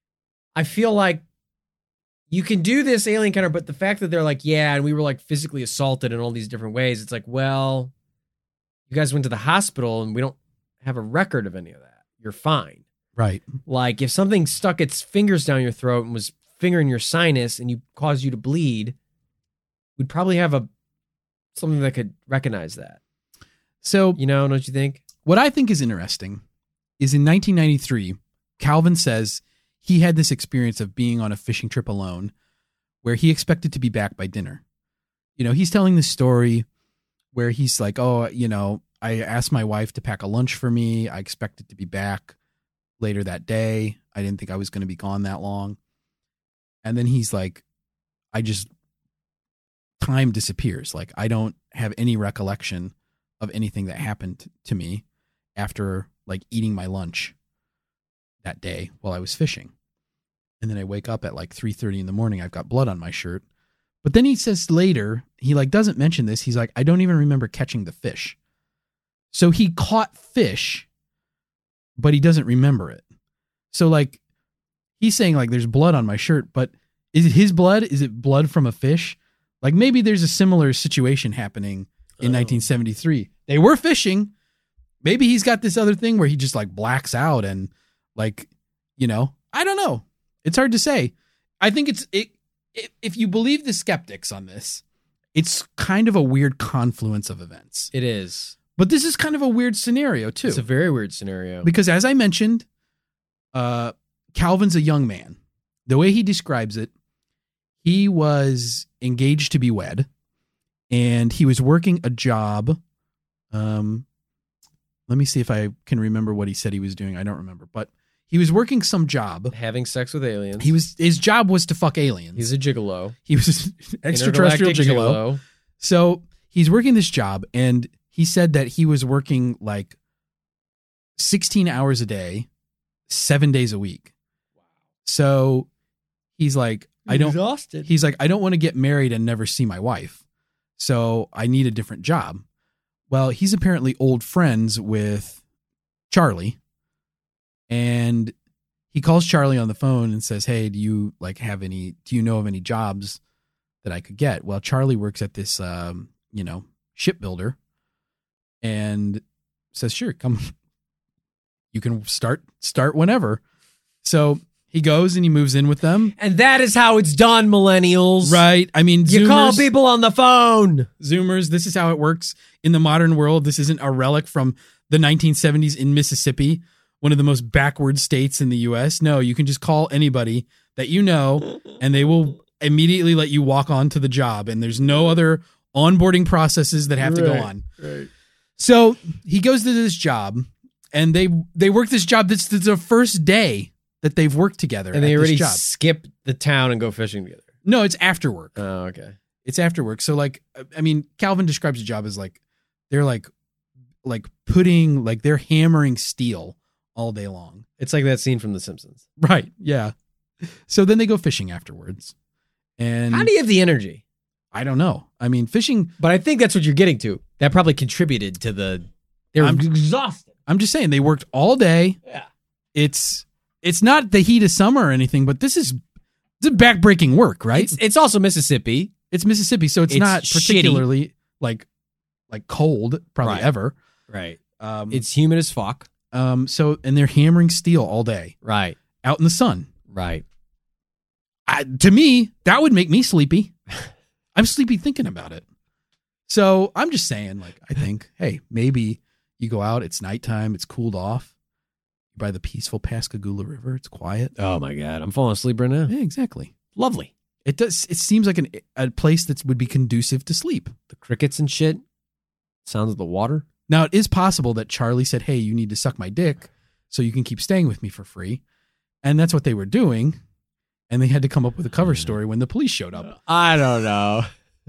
I feel like you can do this alien encounter, but the fact that they're like, yeah, and we were like physically assaulted in all these different ways, it's like, well, you guys went to the hospital and we don't have a record of any of that. You're fine. Right. Like, if something stuck its fingers down your throat and was fingering your sinus and you caused you to bleed, we'd probably have a something that could recognize that. So You know, don't you think? what I think is interesting is in nineteen ninety-three, Calvin says he had this experience of being on a fishing trip alone where he expected to be back by dinner. You know, he's telling this story where he's like, oh, you know, I asked my wife to pack a lunch for me. I expected to be back later that day. I didn't think I was going to be gone that long. And then he's like, I just, time disappears. Like, I don't have any recollection of anything that happened to me after like eating my lunch that day while I was fishing. And then I wake up at like three thirty in the morning. I've got blood on my shirt. But then he says later, he like doesn't mention this. He's like, I don't even remember catching the fish. So he caught fish, but he doesn't remember it. So like he's saying like there's blood on my shirt, but is it his blood? Is it blood from a fish? Like maybe there's a similar situation happening in Oh. nineteen seventy-three. They were fishing. Maybe he's got this other thing where he just like blacks out and like, you know, I don't know. It's hard to say. I think it's it, it if you believe the skeptics on this, it's kind of a weird confluence of events. It is. But this is kind of a weird scenario too. It's a very weird scenario. Because as I mentioned, uh, Calvin's a young man. The way he describes it, he was engaged to be wed, and he was working a job. Um, let me see if I can remember what he said he was doing. I don't remember, but he was working some job. Having sex with aliens. He was his job was to fuck aliens. He's a gigolo. He was an extraterrestrial Intergalactic gigolo. So he's working this job, and he said that he was working like sixteen hours a day, seven days a week. So he's like, I don't, Exhausted. he's like, I don't want to get married and never see my wife. So I need a different job. Well, he's apparently old friends with Charlie, and he calls Charlie on the phone and says, hey, do you like have any, do you know of any jobs that I could get? Well, Charlie works at this, um, you know, shipbuilder, and says, sure, come, you can start, start whenever. So he goes and he moves in with them. And that is how it's done, millennials. Right. I mean, You Zoomers, call people on the phone. Zoomers, this is how it works in the modern world. This isn't a relic from the nineteen seventies in Mississippi, one of the most backward states in the U S. No, you can just call anybody that you know, and they will immediately let you walk on to the job. And there's no other onboarding processes that have to go Right, on. right. So he goes to this job, and they they work this job. This, this is the first day that they've worked together. And they at already this job. skip the town and go fishing together. No, it's after work. Oh, okay. It's after work. So like, I mean, Calvin describes the job as like, they're like, like putting, like they're hammering steel all day long. It's like that scene from The Simpsons. Right. Yeah. So then they go fishing afterwards. And How do you have the energy? I don't know. I mean, fishing, But I think that's what you're getting to. That probably contributed to the. They're I'm- exhausted. I'm just saying they worked all day. Yeah. It's, it's not the heat of summer or anything, but this is, this is backbreaking work, right? It's, it's also Mississippi. It's Mississippi. So it's, It's not shitty. particularly like, like cold, probably Right. ever. Right. Um, It's humid as fuck. um, so, and they're hammering steel all day Right. out in the sun. Right. I, to me, that would make me sleepy. I'm sleepy thinking about it. So I'm just saying, like, I think, hey, maybe you go out, it's nighttime, it's cooled off. You're by the peaceful Pascagoula River, it's quiet. Oh my God. I'm falling asleep right now. Yeah, exactly. Lovely. It does. It seems like an, a place that would be conducive to sleep. The crickets and shit. Sounds of the water. Now, it is possible that Charlie said, hey, you need to suck my dick so you can keep staying with me for free. And that's what they were doing. And they had to come up with a cover story when the police showed up. I don't know.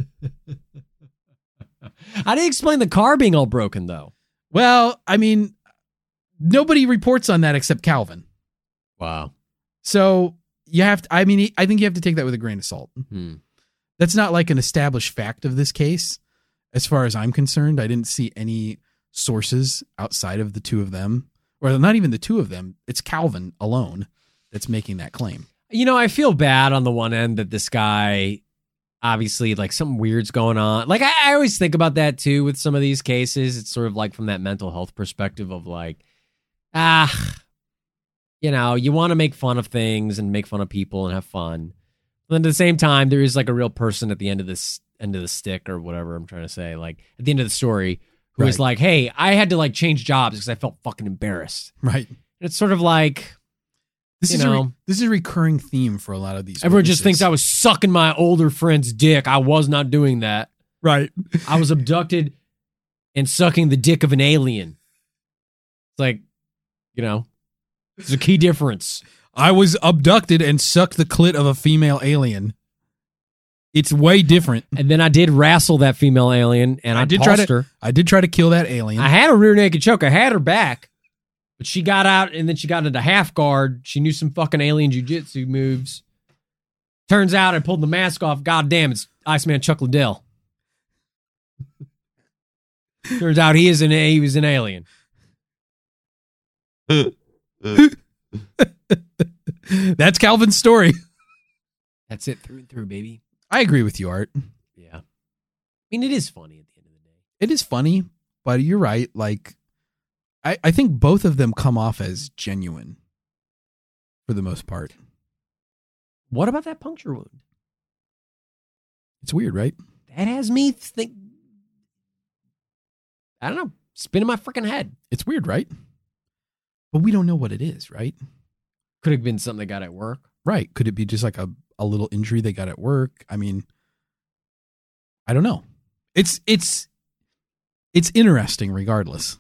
How do you explain the car being all broken, though? Well, I mean, nobody reports on that except Calvin. Wow. So you have to, I mean, I think you have to take that with a grain of salt. Hmm. That's not like an established fact of this case. As far as I'm concerned, I didn't see any sources outside of the two of them, or not even the two of them. It's Calvin alone that's making that claim. You know, I feel bad on the one end that this guy, obviously, like something weird's going on. Like, I, I always think about that too with some of these cases. It's sort of like from that mental health perspective of like, ah, you know, you want to make fun of things and make fun of people and have fun. But at the same time, there is like a real person at the end of this end of the stick or whatever I'm trying to say. Like at the end of the story, who is Right. like, hey, I had to like change jobs because I felt fucking embarrassed. Right. And it's sort of like, This You is a re- know. this is a recurring theme for a lot of these. everyone just witnesses. thinks I was sucking my older friend's dick. I was not doing that. right. I was abducted and sucking the dick of an alien. It's like, you know, there's a key difference. I was abducted and sucked the clit of a female alien. It's way different. And then I did wrestle that female alien, and I, I did tossed try to. her. I did try to kill that alien. I had a rear naked choke. I had her back, but she got out, and then she got into half guard. She knew some fucking alien jujitsu moves. Turns out I pulled the mask off. God damn, it's Iceman Chuck Liddell. Turns out he is an he was an alien. That's Calvin's story. That's it through and through, baby. I agree with you, Art. Yeah. I mean, it is funny at the end of the day. It is funny, but you're right. Like, I, I think both of them come off as genuine for the most part. What about that puncture wound? It's weird, right? That has me think. I don't know. Spinning my freaking head. It's weird, right? But we don't know what it is, right? Could have been something they got at work. Right. Could it be just like a, a little injury they got at work? I mean, I don't know. It's it's it's interesting regardless.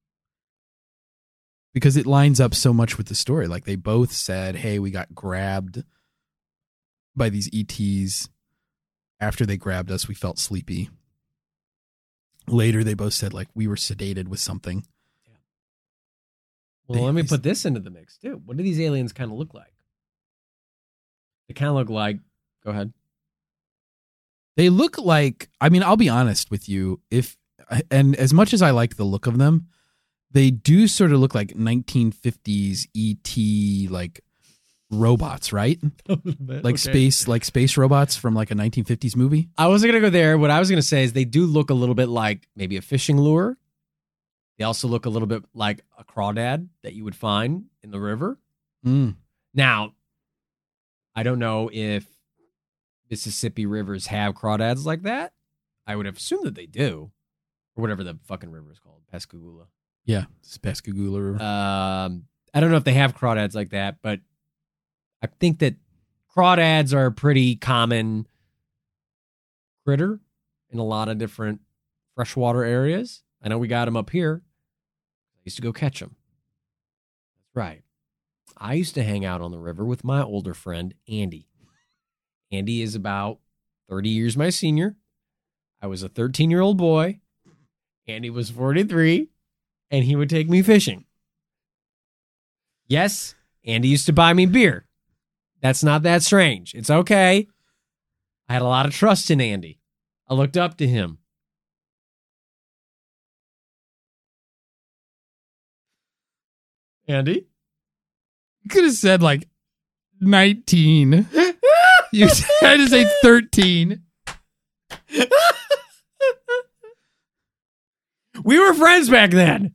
Because it lines up so much with the story. Like they both said, hey, we got grabbed by these E Ts. After they grabbed us, we felt sleepy. Later, they both said, like, we were sedated with something. Yeah. Well, They- let me they- put this into the mix, too. What do these aliens kind of look like? They kind of look like... Go ahead. They look like, I mean, I'll be honest with you. If and as much as I like the look of them, they do sort of look like nineteen fifties E T, like, robots, right? Like space, like space robots from like a nineteen fifties movie. I wasn't going to go there. What I was going to say is they do look a little bit like maybe a fishing lure. They also look a little bit like a crawdad that you would find in the river. Mm. Now, I don't know if Mississippi rivers have crawdads like that. I would have assumed that they do. Or whatever the fucking river is called. Pascagoula. Yeah, it's Pascagoula River. Um, I don't know if they have crawdads like that, but I think that crawdads are a pretty common critter in a lot of different freshwater areas. I know we got them up here. I used to go catch them. That's right. I used to hang out on the river with my older friend, Andy. Andy is about thirty years my senior. I was a thirteen-year-old boy. Andy was forty-three, and he would take me fishing. Yes, Andy used to buy me beer. That's not that strange. It's okay. I had a lot of trust in Andy. I looked up to him. Andy? You could have said like nineteen. You had to say thirteen. We were friends back then.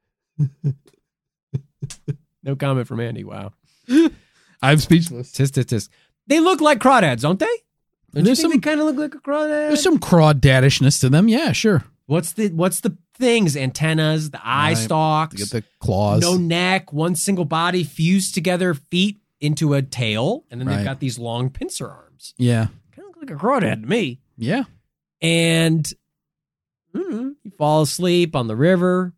No comment from Andy. Wow. I'm speechless. Tisk, tisk, tisk. They look like crawdads, don't they? Don't you There's think some- they kind of look like a crawdad? There's some crawdaddishness to them. Yeah, sure. What's the What's the things? Antennas, the eye Right. stalks, To get the claws. no neck, one single body fused together, feet into a tail, and then Right. they've got these long pincer arms. Yeah. Kind of look like a crawdad to me. Yeah. And mm, you fall asleep on the river.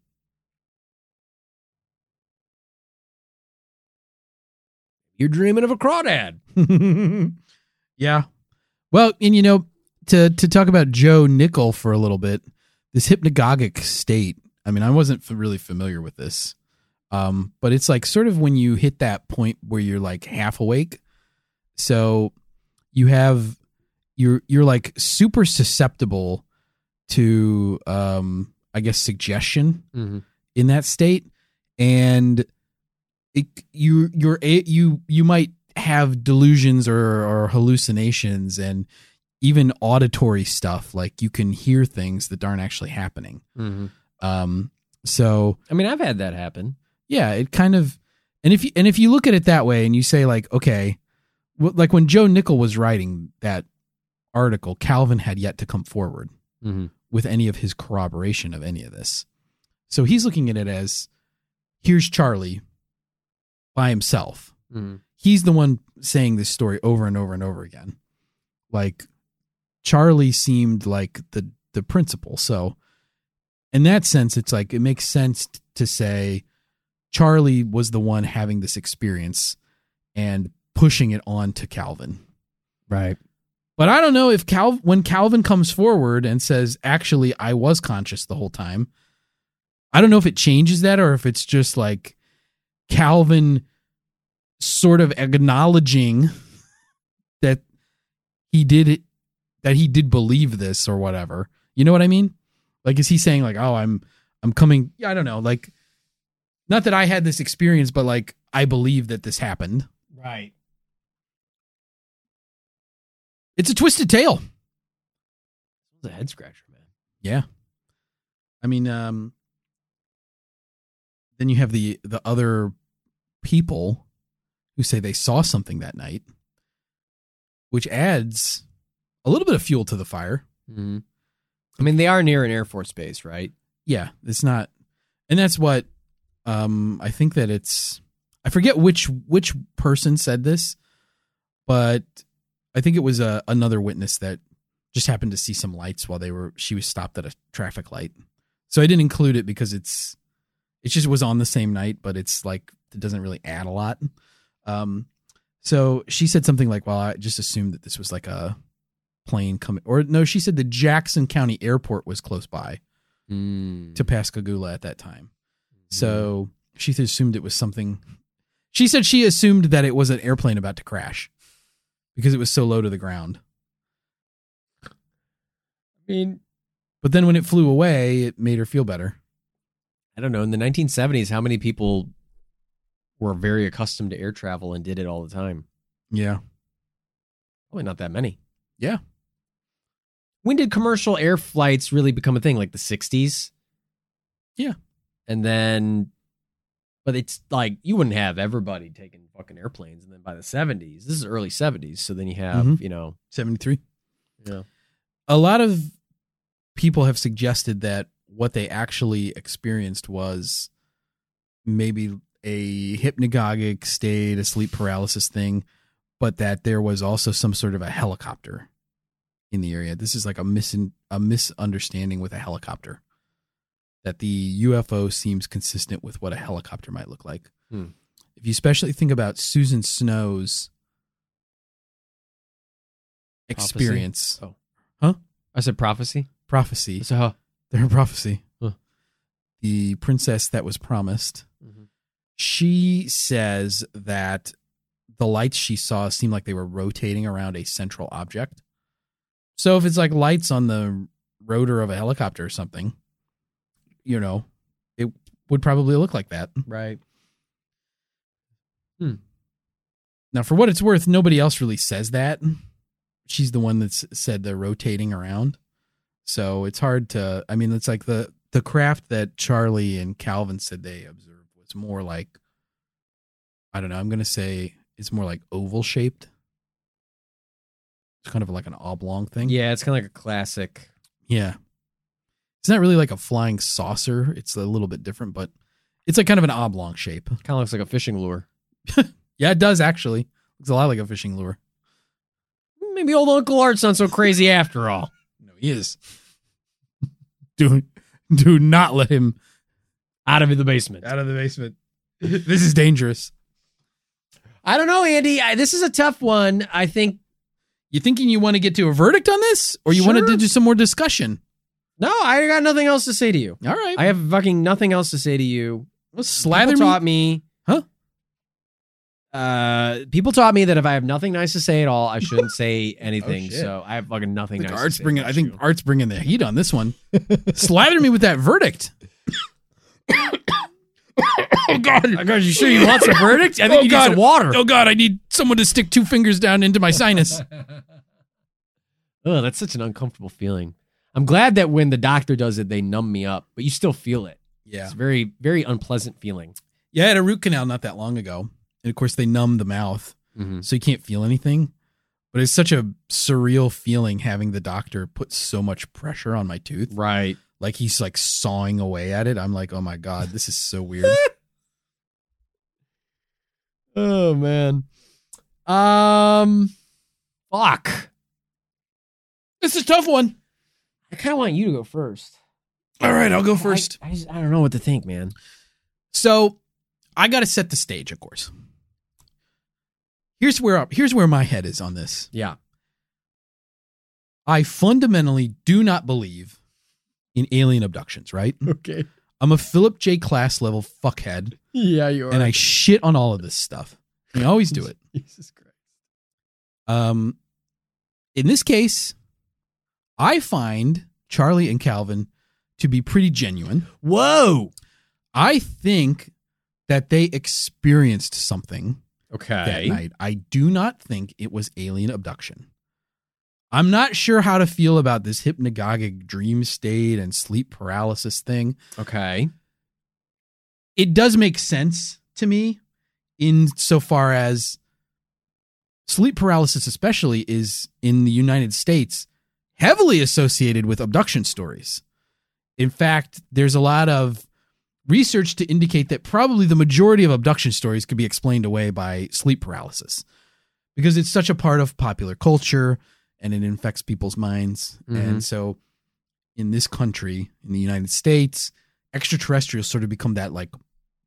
You're dreaming of a crawdad. Yeah. Well, and you know, to to talk about Joe Nickel for a little bit, this hypnagogic state. I mean, I wasn't f- really familiar with this, um, but it's like sort of when you hit that point where you're like half awake. So you have you're you're like super susceptible to, um, I guess, suggestion Mm-hmm. in that state, and it, you you're a, you you might have delusions or, or hallucinations and even auditory stuff, like you can hear things that aren't actually happening. Mm-hmm. Um, so I mean, I've had that happen. yeah, it kind of, and if you and if you look at it that way and you say like, okay, well, like when Joe Nickel was writing that article, Calvin had yet to come forward Mm-hmm. with any of his corroboration of any of this. So he's looking at it as, here's Charlie by himself. Mm-hmm. He's the one saying this story over and over and over again. Like Charlie seemed like the the principal. So in that sense, it's like it makes sense t- to say Charlie was the one having this experience and pushing it on to Calvin. Right. But I don't know if Cal when Calvin comes forward and says, actually, I was conscious the whole time. I don't know if it changes that or if it's just like Calvin sort of acknowledging that he did it, that he did believe this or whatever. You know what I mean? Like, is he saying like, oh, I'm, I'm coming. I don't know. Like, not that I had this experience, but like, I believe that this happened. Right. It's a twisted tale. It's a head scratcher, man. Yeah. I mean, um, then you have the, the other people who say they saw something that night, which adds a little bit of fuel to the fire. Mm-hmm. I mean, they are near an Air Force base, right? Yeah, it's not, and that's what um, I think that it's. I forget which which person said this, but I think it was a, another witness that just happened to see some lights while they were. She was stopped at a traffic light, so I didn't include it because it's it just was on the same night, but it's like it doesn't really add a lot. Um, so she said something like, "Well, I just assumed that this was like a plane coming," or no, she said the Jackson County Airport was close by mm. to Pascagoula at that time. Mm. So she assumed it was something. She said she assumed that it was an airplane about to crash because it was so low to the ground. I mean, but then when it flew away, it made her feel better. I don't know. In the nineteen seventies, how many people were very accustomed to air travel and did it all the time? Yeah. Probably not that many. Yeah. When did commercial air flights really become a thing? Like the sixties? Yeah. And then, but it's like, you wouldn't have everybody taking fucking airplanes. And then by the seventies, this is early seventies. So then you have, mm-hmm. you know. seventy-three. Yeah. A lot of people have suggested that what they actually experienced was maybe a hypnagogic state, a sleep paralysis thing, but that there was also some sort of a helicopter in the area. This is like a mis- a misunderstanding with a helicopter, that the U F O seems consistent with what a helicopter might look like. Hmm. If you especially think about Susan Snow's experience. Prophecy? Oh. Huh? I said prophecy? Prophecy. So, huh. Their prophecy. Huh. The princess that was promised. Mm-hmm. She says that the lights she saw seemed like they were rotating around a central object. So if it's like lights on the rotor of a helicopter or something, you know, it would probably look like that. Right. Hmm. Now, for what it's worth, nobody else really says that. She's the one that's said they're rotating around. So it's hard to, I mean, it's like the, the craft that Charlie and Calvin said they observed was more like, I don't know, I'm going to say it's more like oval shaped. It's kind of like an oblong thing. Yeah, it's kind of like a classic. Yeah. It's not really like a flying saucer. It's a little bit different, but it's like kind of an oblong shape. Kind of looks like a fishing lure. Yeah, it does actually. Looks a lot like a fishing lure. Maybe old Uncle Art's not so crazy after all. No, he is. Do, do not let him out of the basement. Out of the basement. This is dangerous. I don't know, Andy. I, this is a tough one. I think. You thinking you want to get to a verdict on this? Or you Sure. want to do some more discussion? No, I got nothing else to say to you. All right. I have fucking nothing else to say to you. Well, slather people me. taught me. Huh? Uh, people taught me that if I have nothing nice to say at all, I shouldn't say anything. Oh, shit. So I have fucking nothing I think nice Art's to say. bringing. I about think you. Art's bringing the heat on this one. Slather me with that verdict. Oh God! Oh, God, you sure you want some verdict? I think Oh, you God. need some water. Oh God! I need someone to stick two fingers down into my sinus. Oh, that's such an uncomfortable feeling. I'm glad that when the doctor does it, they numb me up, but you still feel it. Yeah. It's a very, very unpleasant feeling. Yeah, I had a root canal not that long ago, and of course they numb the mouth, Mm-hmm. so you can't feel anything. But it's such a surreal feeling having the doctor put so much pressure on my tooth. Right. Like he's like sawing away at it. I'm like, oh my God, this is so weird. Oh man. Um. Fuck. This is a tough one. I kind of want you to go first. All right, I'll go first. I, I, just, I don't know what to think, man. So I got to set the stage, of course. Here's where here's where my head is on this. Yeah. I fundamentally do not believe in alien abductions, right? Okay. I'm a Philip J. Class level fuckhead, Yeah, you are. and I shit on all of this stuff. I always do it. Jesus Christ. Um, in this case, I find Charlie and Calvin to be pretty genuine. Whoa. I think that they experienced something Okay. that night. I do not think it was alien abduction. I'm not sure how to feel about this hypnagogic dream state and sleep paralysis thing. Okay. It does make sense to me insofar as sleep paralysis, especially, is in the United States heavily associated with abduction stories. In fact, there's a lot of research to indicate that probably the majority of abduction stories could be explained away by sleep paralysis because it's such a part of popular culture and it infects people's minds. Mhm. And so in this country, in the United States, extraterrestrials sort of become that like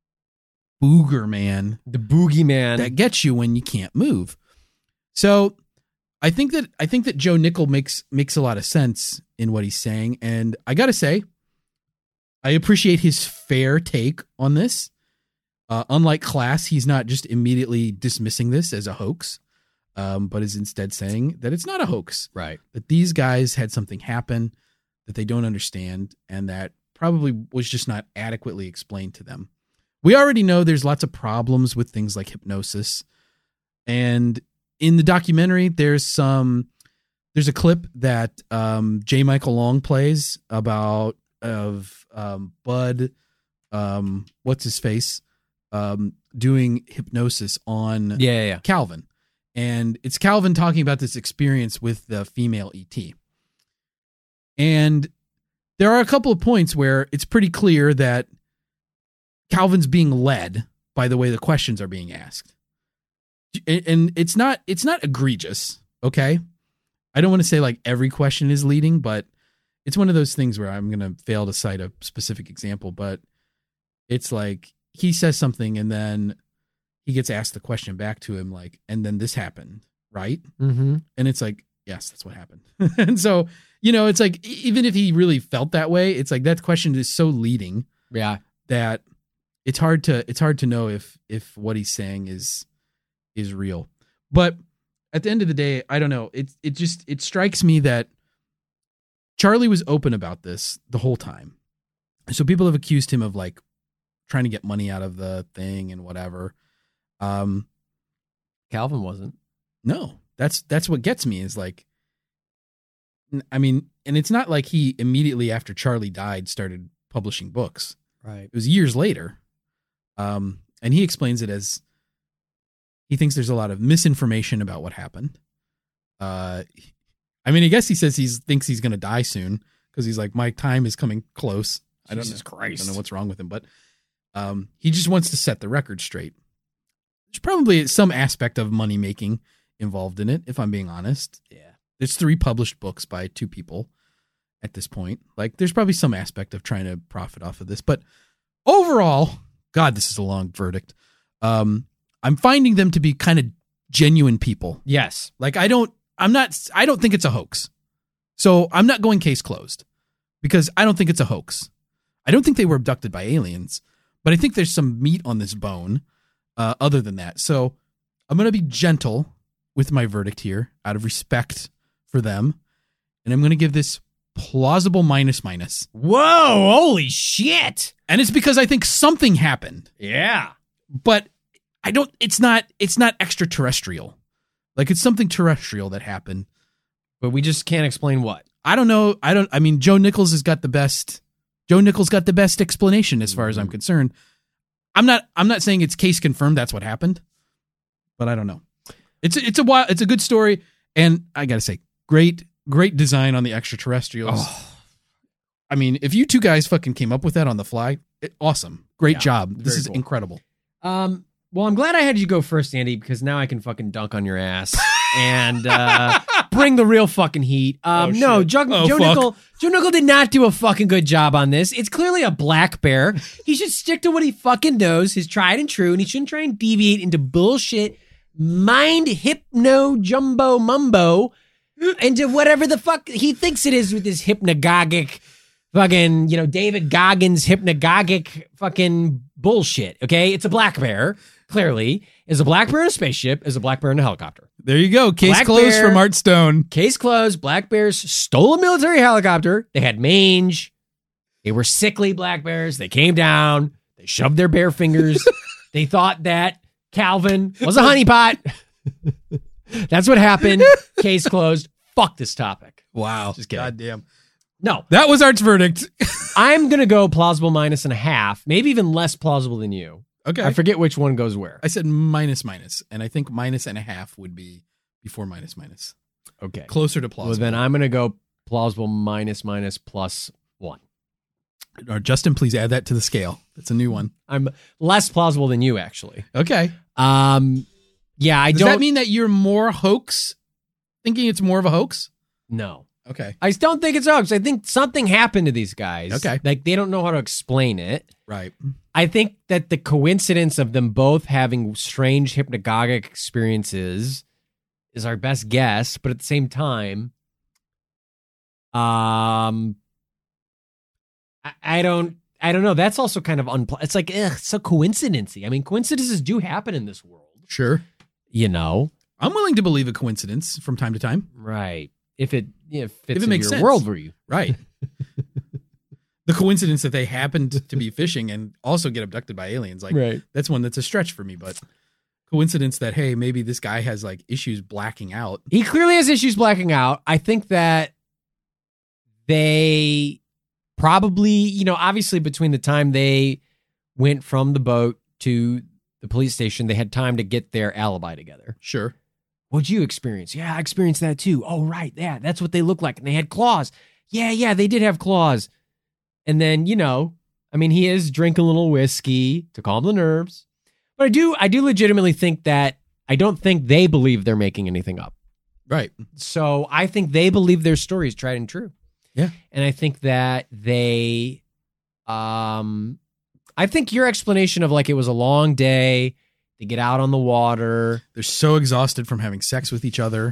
booger man The boogeyman. that gets you when you can't move. So I think that I think that Joe Nickell makes makes a lot of sense in what he's saying. And I gotta say, I appreciate his fair take on this. Uh, unlike Class, he's not just immediately dismissing this as a hoax, um, but is instead saying that it's not a hoax. Right. That these guys had something happen that they don't understand and that probably was just not adequately explained to them. We already know there's lots of problems with things like hypnosis. And in the documentary, there's some, there's a clip that um, J. Michael Long plays about of um, Bud, um, what's his face, um, doing hypnosis on Yeah, yeah, yeah. Calvin. And it's Calvin talking about this experience with the female E T. And there are a couple of points where it's pretty clear that Calvin's being led by the way the questions are being asked. And it's not it's not egregious, okay? I don't want to say like every question is leading, but it's one of those things where I'm going to fail to cite a specific example, but it's like he says something and then he gets asked the question back to him like, and then this happened, right? Mm-hmm. And it's like, yes, that's what happened. And so, you know, it's like, even if he really felt that way, it's like that question is so leading Yeah. that it's hard to, it's hard to know if, if what he's saying is, is real. But at the end of the day, I don't know. It, it just, it strikes me that Charlie was open about this the whole time. So people have accused him of like trying to get money out of the thing and whatever. Um, Calvin wasn't. No, that's that's what gets me is like, I mean, and it's not like he immediately after Charlie died started publishing books. Right. It was years later. Um, and he explains it as he thinks there's a lot of misinformation about what happened. Uh, I mean, I guess he says he thinks he's going to die soon because he's like, my time is coming close. I don't Jesus know, Christ. I don't know what's wrong with him, but um, he just wants to set the record straight. There's probably some aspect of money making involved in it, if I'm being honest. Yeah. There's three published books by two people at this point. Like, there's probably some aspect of trying to profit off of this. But overall, God, this is a long verdict. Um, I'm finding them to be kind of genuine people. Yes. Like, I don't, I'm not, I don't think it's a hoax. So I'm not going case closed because I don't think it's a hoax. I don't think they were abducted by aliens, but I think there's some meat on this bone uh, other than that. So I'm going to be gentle with my verdict here out of respect for them. And I'm going to give this plausible minus minus. Whoa, holy shit. And it's because I think something happened, Yeah. but I don't, it's not, it's not extraterrestrial. Like, it's something terrestrial that happened. But we just can't explain what. I don't know. I don't, I mean, Joe Nichols has got the best, Joe Nichols got the best explanation as far as I'm concerned. I'm not, I'm not saying it's case confirmed that's what happened, but I don't know. It's, a, it's a wild, it's a good story. And I got to say, great, great design on the extraterrestrials. Oh. I mean, if you two guys fucking came up with that on the fly, it, awesome. Great Yeah, job. This very is cool. incredible. Um, well, I'm glad I had you go first, Andy, because now I can fucking dunk on your ass and uh, bring the real fucking heat. Um, Oh, no, shit. Joe, Oh, Joe fuck. Nickell, Joe Nickell did not do a fucking good job on this. It's clearly a black bear. He should stick to what he fucking knows, his tried and true, and he shouldn't try and deviate into bullshit, mind hypno jumbo mumbo, into whatever the fuck he thinks it is with his hypnagogic fucking, you know, David Goggins hypnagogic fucking bullshit. Okay, it's a black bear. Clearly, is a black bear in a spaceship, is a black bear in a helicopter. There you go. Case Black closed Bear. from Art Stone. Case closed. Black bears stole a military helicopter. They had mange. They were sickly black bears. They came down. They shoved their bare fingers. They thought that Calvin was a honeypot. That's what happened. Case closed. Fuck this topic. Wow. Just kidding. Goddamn. No. That was Art's verdict. I'm going to go plausible minus and a half, maybe even less plausible than you. Okay. I forget which one goes where. I said minus minus, and I think minus and a half would be before minus minus. Okay. Closer to plausible. Well, then I'm going to go plausible minus minus plus one. Or Justin, please add that to the scale. That's a new one. I'm less plausible than you, actually. Okay. Um, yeah, I Does don't. that mean that you're more hoax? Thinking it's more of a hoax? No. Okay. I don't think it's a hoax. I think something happened to these guys. Okay. Like, they don't know how to explain it. Right. I think that the coincidence of them both having strange hypnagogic experiences is our best guess, but at the same time, um, I, I don't, I don't know. That's also kind of unpl- It's like, ugh, so coincidency. I mean, coincidences do happen in this world, Sure. you know? I'm willing to believe a coincidence from time to time. Right. If it, you know, fits If it into makes your sense. worldview. Right. The coincidence that they happened to be fishing and also get abducted by aliens, like Right. that's one that's a stretch for me. But coincidence that, hey, maybe this guy has like issues blacking out. He clearly has issues blacking out. I think that they probably, you know, obviously between the time they went from the boat to the police station, they had time to get their alibi together. Sure. What'd you experience? Yeah, I experienced that too. Oh, right. Yeah, that's what they look like. And they had claws. Yeah, yeah, they did have claws. And then, you know, I mean, he is drinking a little whiskey to calm the nerves. But I do, I do legitimately think that I don't think they believe they're making anything up. Right. So I think they believe their story is tried and true. Yeah. And I think that they, um, I think your explanation of like it was a long day, they get out on the water. They're so exhausted from having sex with each other.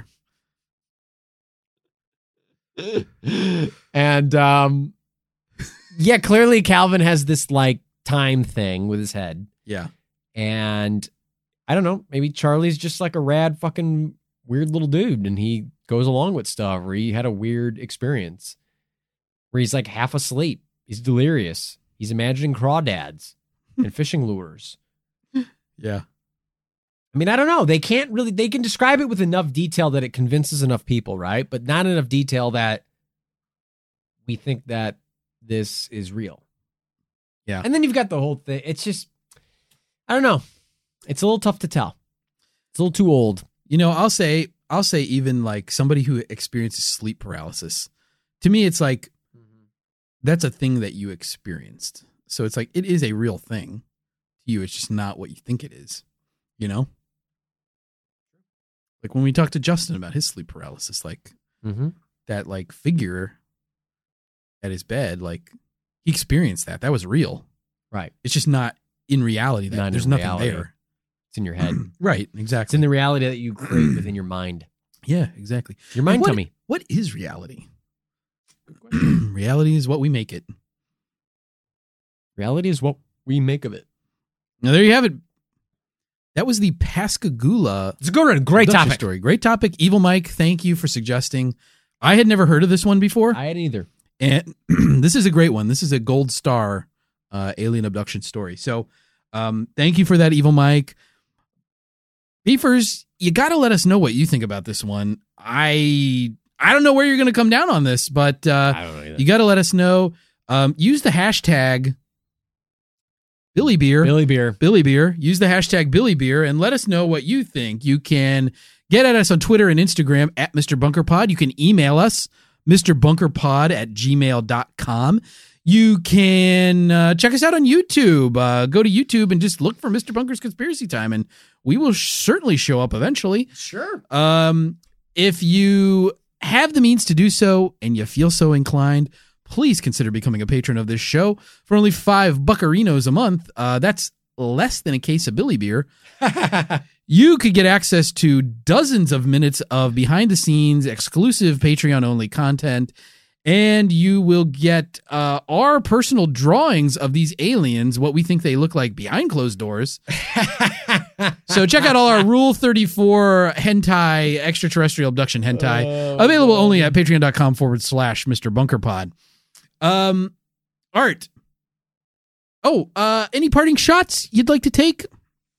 And, um, yeah, clearly Calvin has this like time thing with his head. Yeah. And I don't know, maybe Charlie's just like a rad fucking weird little dude and he goes along with stuff, or he had a weird experience where he's like half asleep. He's delirious. He's imagining crawdads and fishing lures. Yeah. I mean, I don't know. They can't really, they can describe it with enough detail that it convinces enough people, right? But not enough detail that we think that this is real. Yeah. And then you've got the whole thing. It's just, I don't know. It's a little tough to tell. It's a little too old. You know, I'll say, I'll say even like somebody who experiences sleep paralysis, to me, it's like, that's a thing that you experienced. So it's like, it is a real thing to you. It's just not what you think it is, you know? Like when we talked to Justin about his sleep paralysis, like Mm-hmm. that like figure at his bed, like he experienced that. That was real. Right. It's just not in reality. That Not in there's nothing reality. there. It's in your head. Right. It's Exactly. in the reality that you create within your mind. Yeah, exactly. Your mind what, tummy. What is reality? Reality is what we make it. Reality is what we make of it. Now there you have it. That was the Pascagoula It's a good one. Great abduction topic. story. Great topic. Evil Mike, thank you for suggesting. I had never heard of this one before. I hadn't either. And this is a great one. This is a gold star uh, alien abduction story. So um, thank you for that, Evil Mike. Beefers, you got to let us know what you think about this one. I I don't know where you're going to come down on this, but uh, I don't know either. you got to let us know. Um, use the hashtag Billy Beer. Billy Beer. Billy Beer. Use the hashtag Billy Beer and let us know what you think. You can get at us on Twitter and Instagram at Mister Bunker Pod. You can email us, MrBunkerPod at gmail dot com. You can uh, check us out on YouTube. Uh, go to YouTube and just look for Mister Bunker's Conspiracy Time, and we will certainly show up eventually. Sure. Um, if you have the means to do so and you feel so inclined, please consider becoming a patron of this show for only five buccarinos a month. Uh, that's less than a case of Billy Beer. You could get access to dozens of minutes of behind-the-scenes, exclusive Patreon-only content, and you will get uh, our personal drawings of these aliens, what we think they look like behind closed doors. So check out all our Rule thirty-four hentai, extraterrestrial abduction hentai, Oh, available only at patreon.com forward slash Mr. Bunker Pod. Um, Art. Oh, uh, any parting shots you'd like to take?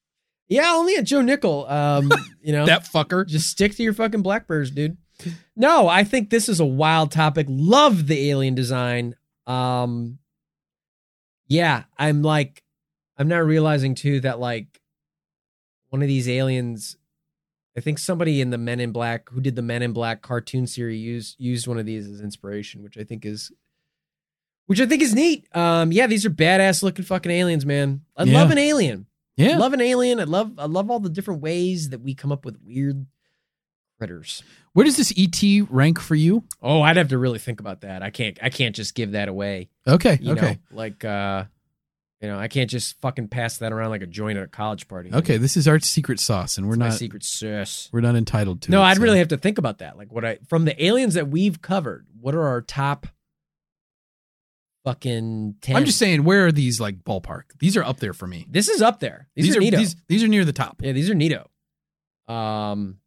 Yeah, only at Joe Nickel. Um, you know, That fucker. just stick to your fucking Blackbirds, dude. No, I think this is a wild topic. Love the alien design. Um, yeah, I'm like, I'm not realizing too that like one of these aliens. I think somebody in the Men in Black who did the Men in Black cartoon series used used one of these as inspiration, which I think is, which I think is neat. Um, yeah, these are badass looking fucking aliens, man. I Yeah. love an alien. Yeah. I love an alien. I love I love all the different ways that we come up with weird critters. Where does this E T rank for you? Oh, I'd have to really think about that. I can't I can't just give that away. Okay. You okay. know, like uh you know, I can't just fucking pass that around like a joint at a college party. Okay. This is our secret sauce, and we're It's my not secret sauce. we're not entitled to. No, it, I'd so- really have to think about that. Like what I from the aliens that we've covered, what are our top fucking ten? I'm just saying, where are these like ballpark? These are up there for me. This is up there. These, are, neato. these these are near the top. Yeah, these are neato. Um,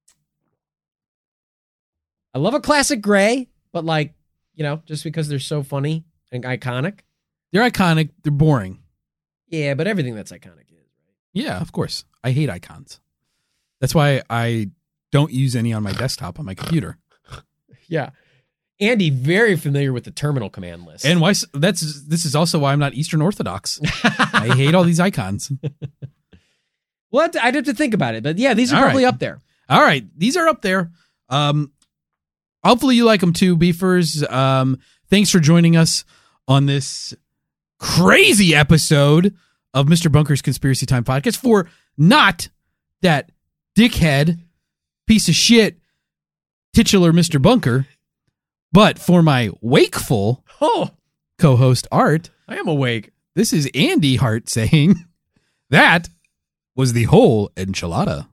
I love a classic gray, but like, you know, just because they're so funny and iconic. They're iconic. They're boring. Yeah, but everything that's iconic is, right? Yeah, of course. I hate icons. That's why I don't use any on my desktop on my computer. Yeah. Andy, very familiar with the terminal command list. And why? s- That's this is also why I'm not Eastern Orthodox. I hate all these icons. well, I'd have to think about it, but yeah, these are All probably right. up there. All right, these are up there. Um, hopefully you like them too, beefers. Um, thanks for joining us on this crazy episode of Mister Bunker's Conspiracy Time podcast for not that dickhead piece of shit titular Mister Bunker, but for my wakeful Oh, co-host Art. I am awake. This is Andy Hart saying that was the whole enchilada.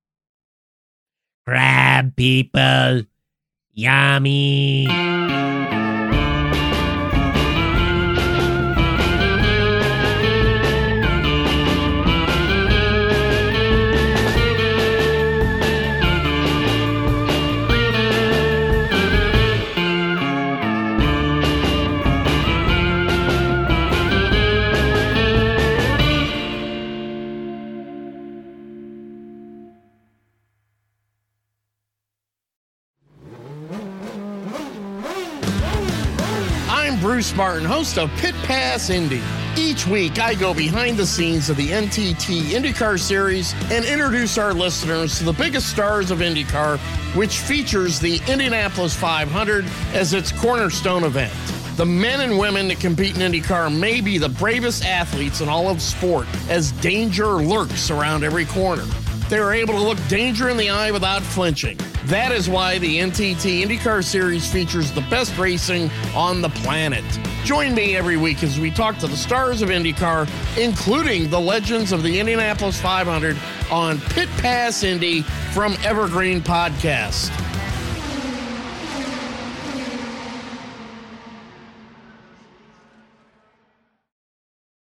Crab people. Yummy. I'm Bruce Martin, host of Pit Pass Indy. Each week, I go behind the scenes of the N T T IndyCar Series and introduce our listeners to the biggest stars of IndyCar, which features the Indianapolis five hundred as its cornerstone event. The men and women that compete in IndyCar may be the bravest athletes in all of sport, as danger lurks around every corner. They are able to look danger in the eye without flinching. That is why the N T T IndyCar Series features the best racing on the planet. Join me every week as we talk to the stars of IndyCar, including the legends of the Indianapolis five hundred on Pit Pass Indy from Evergreen Podcast.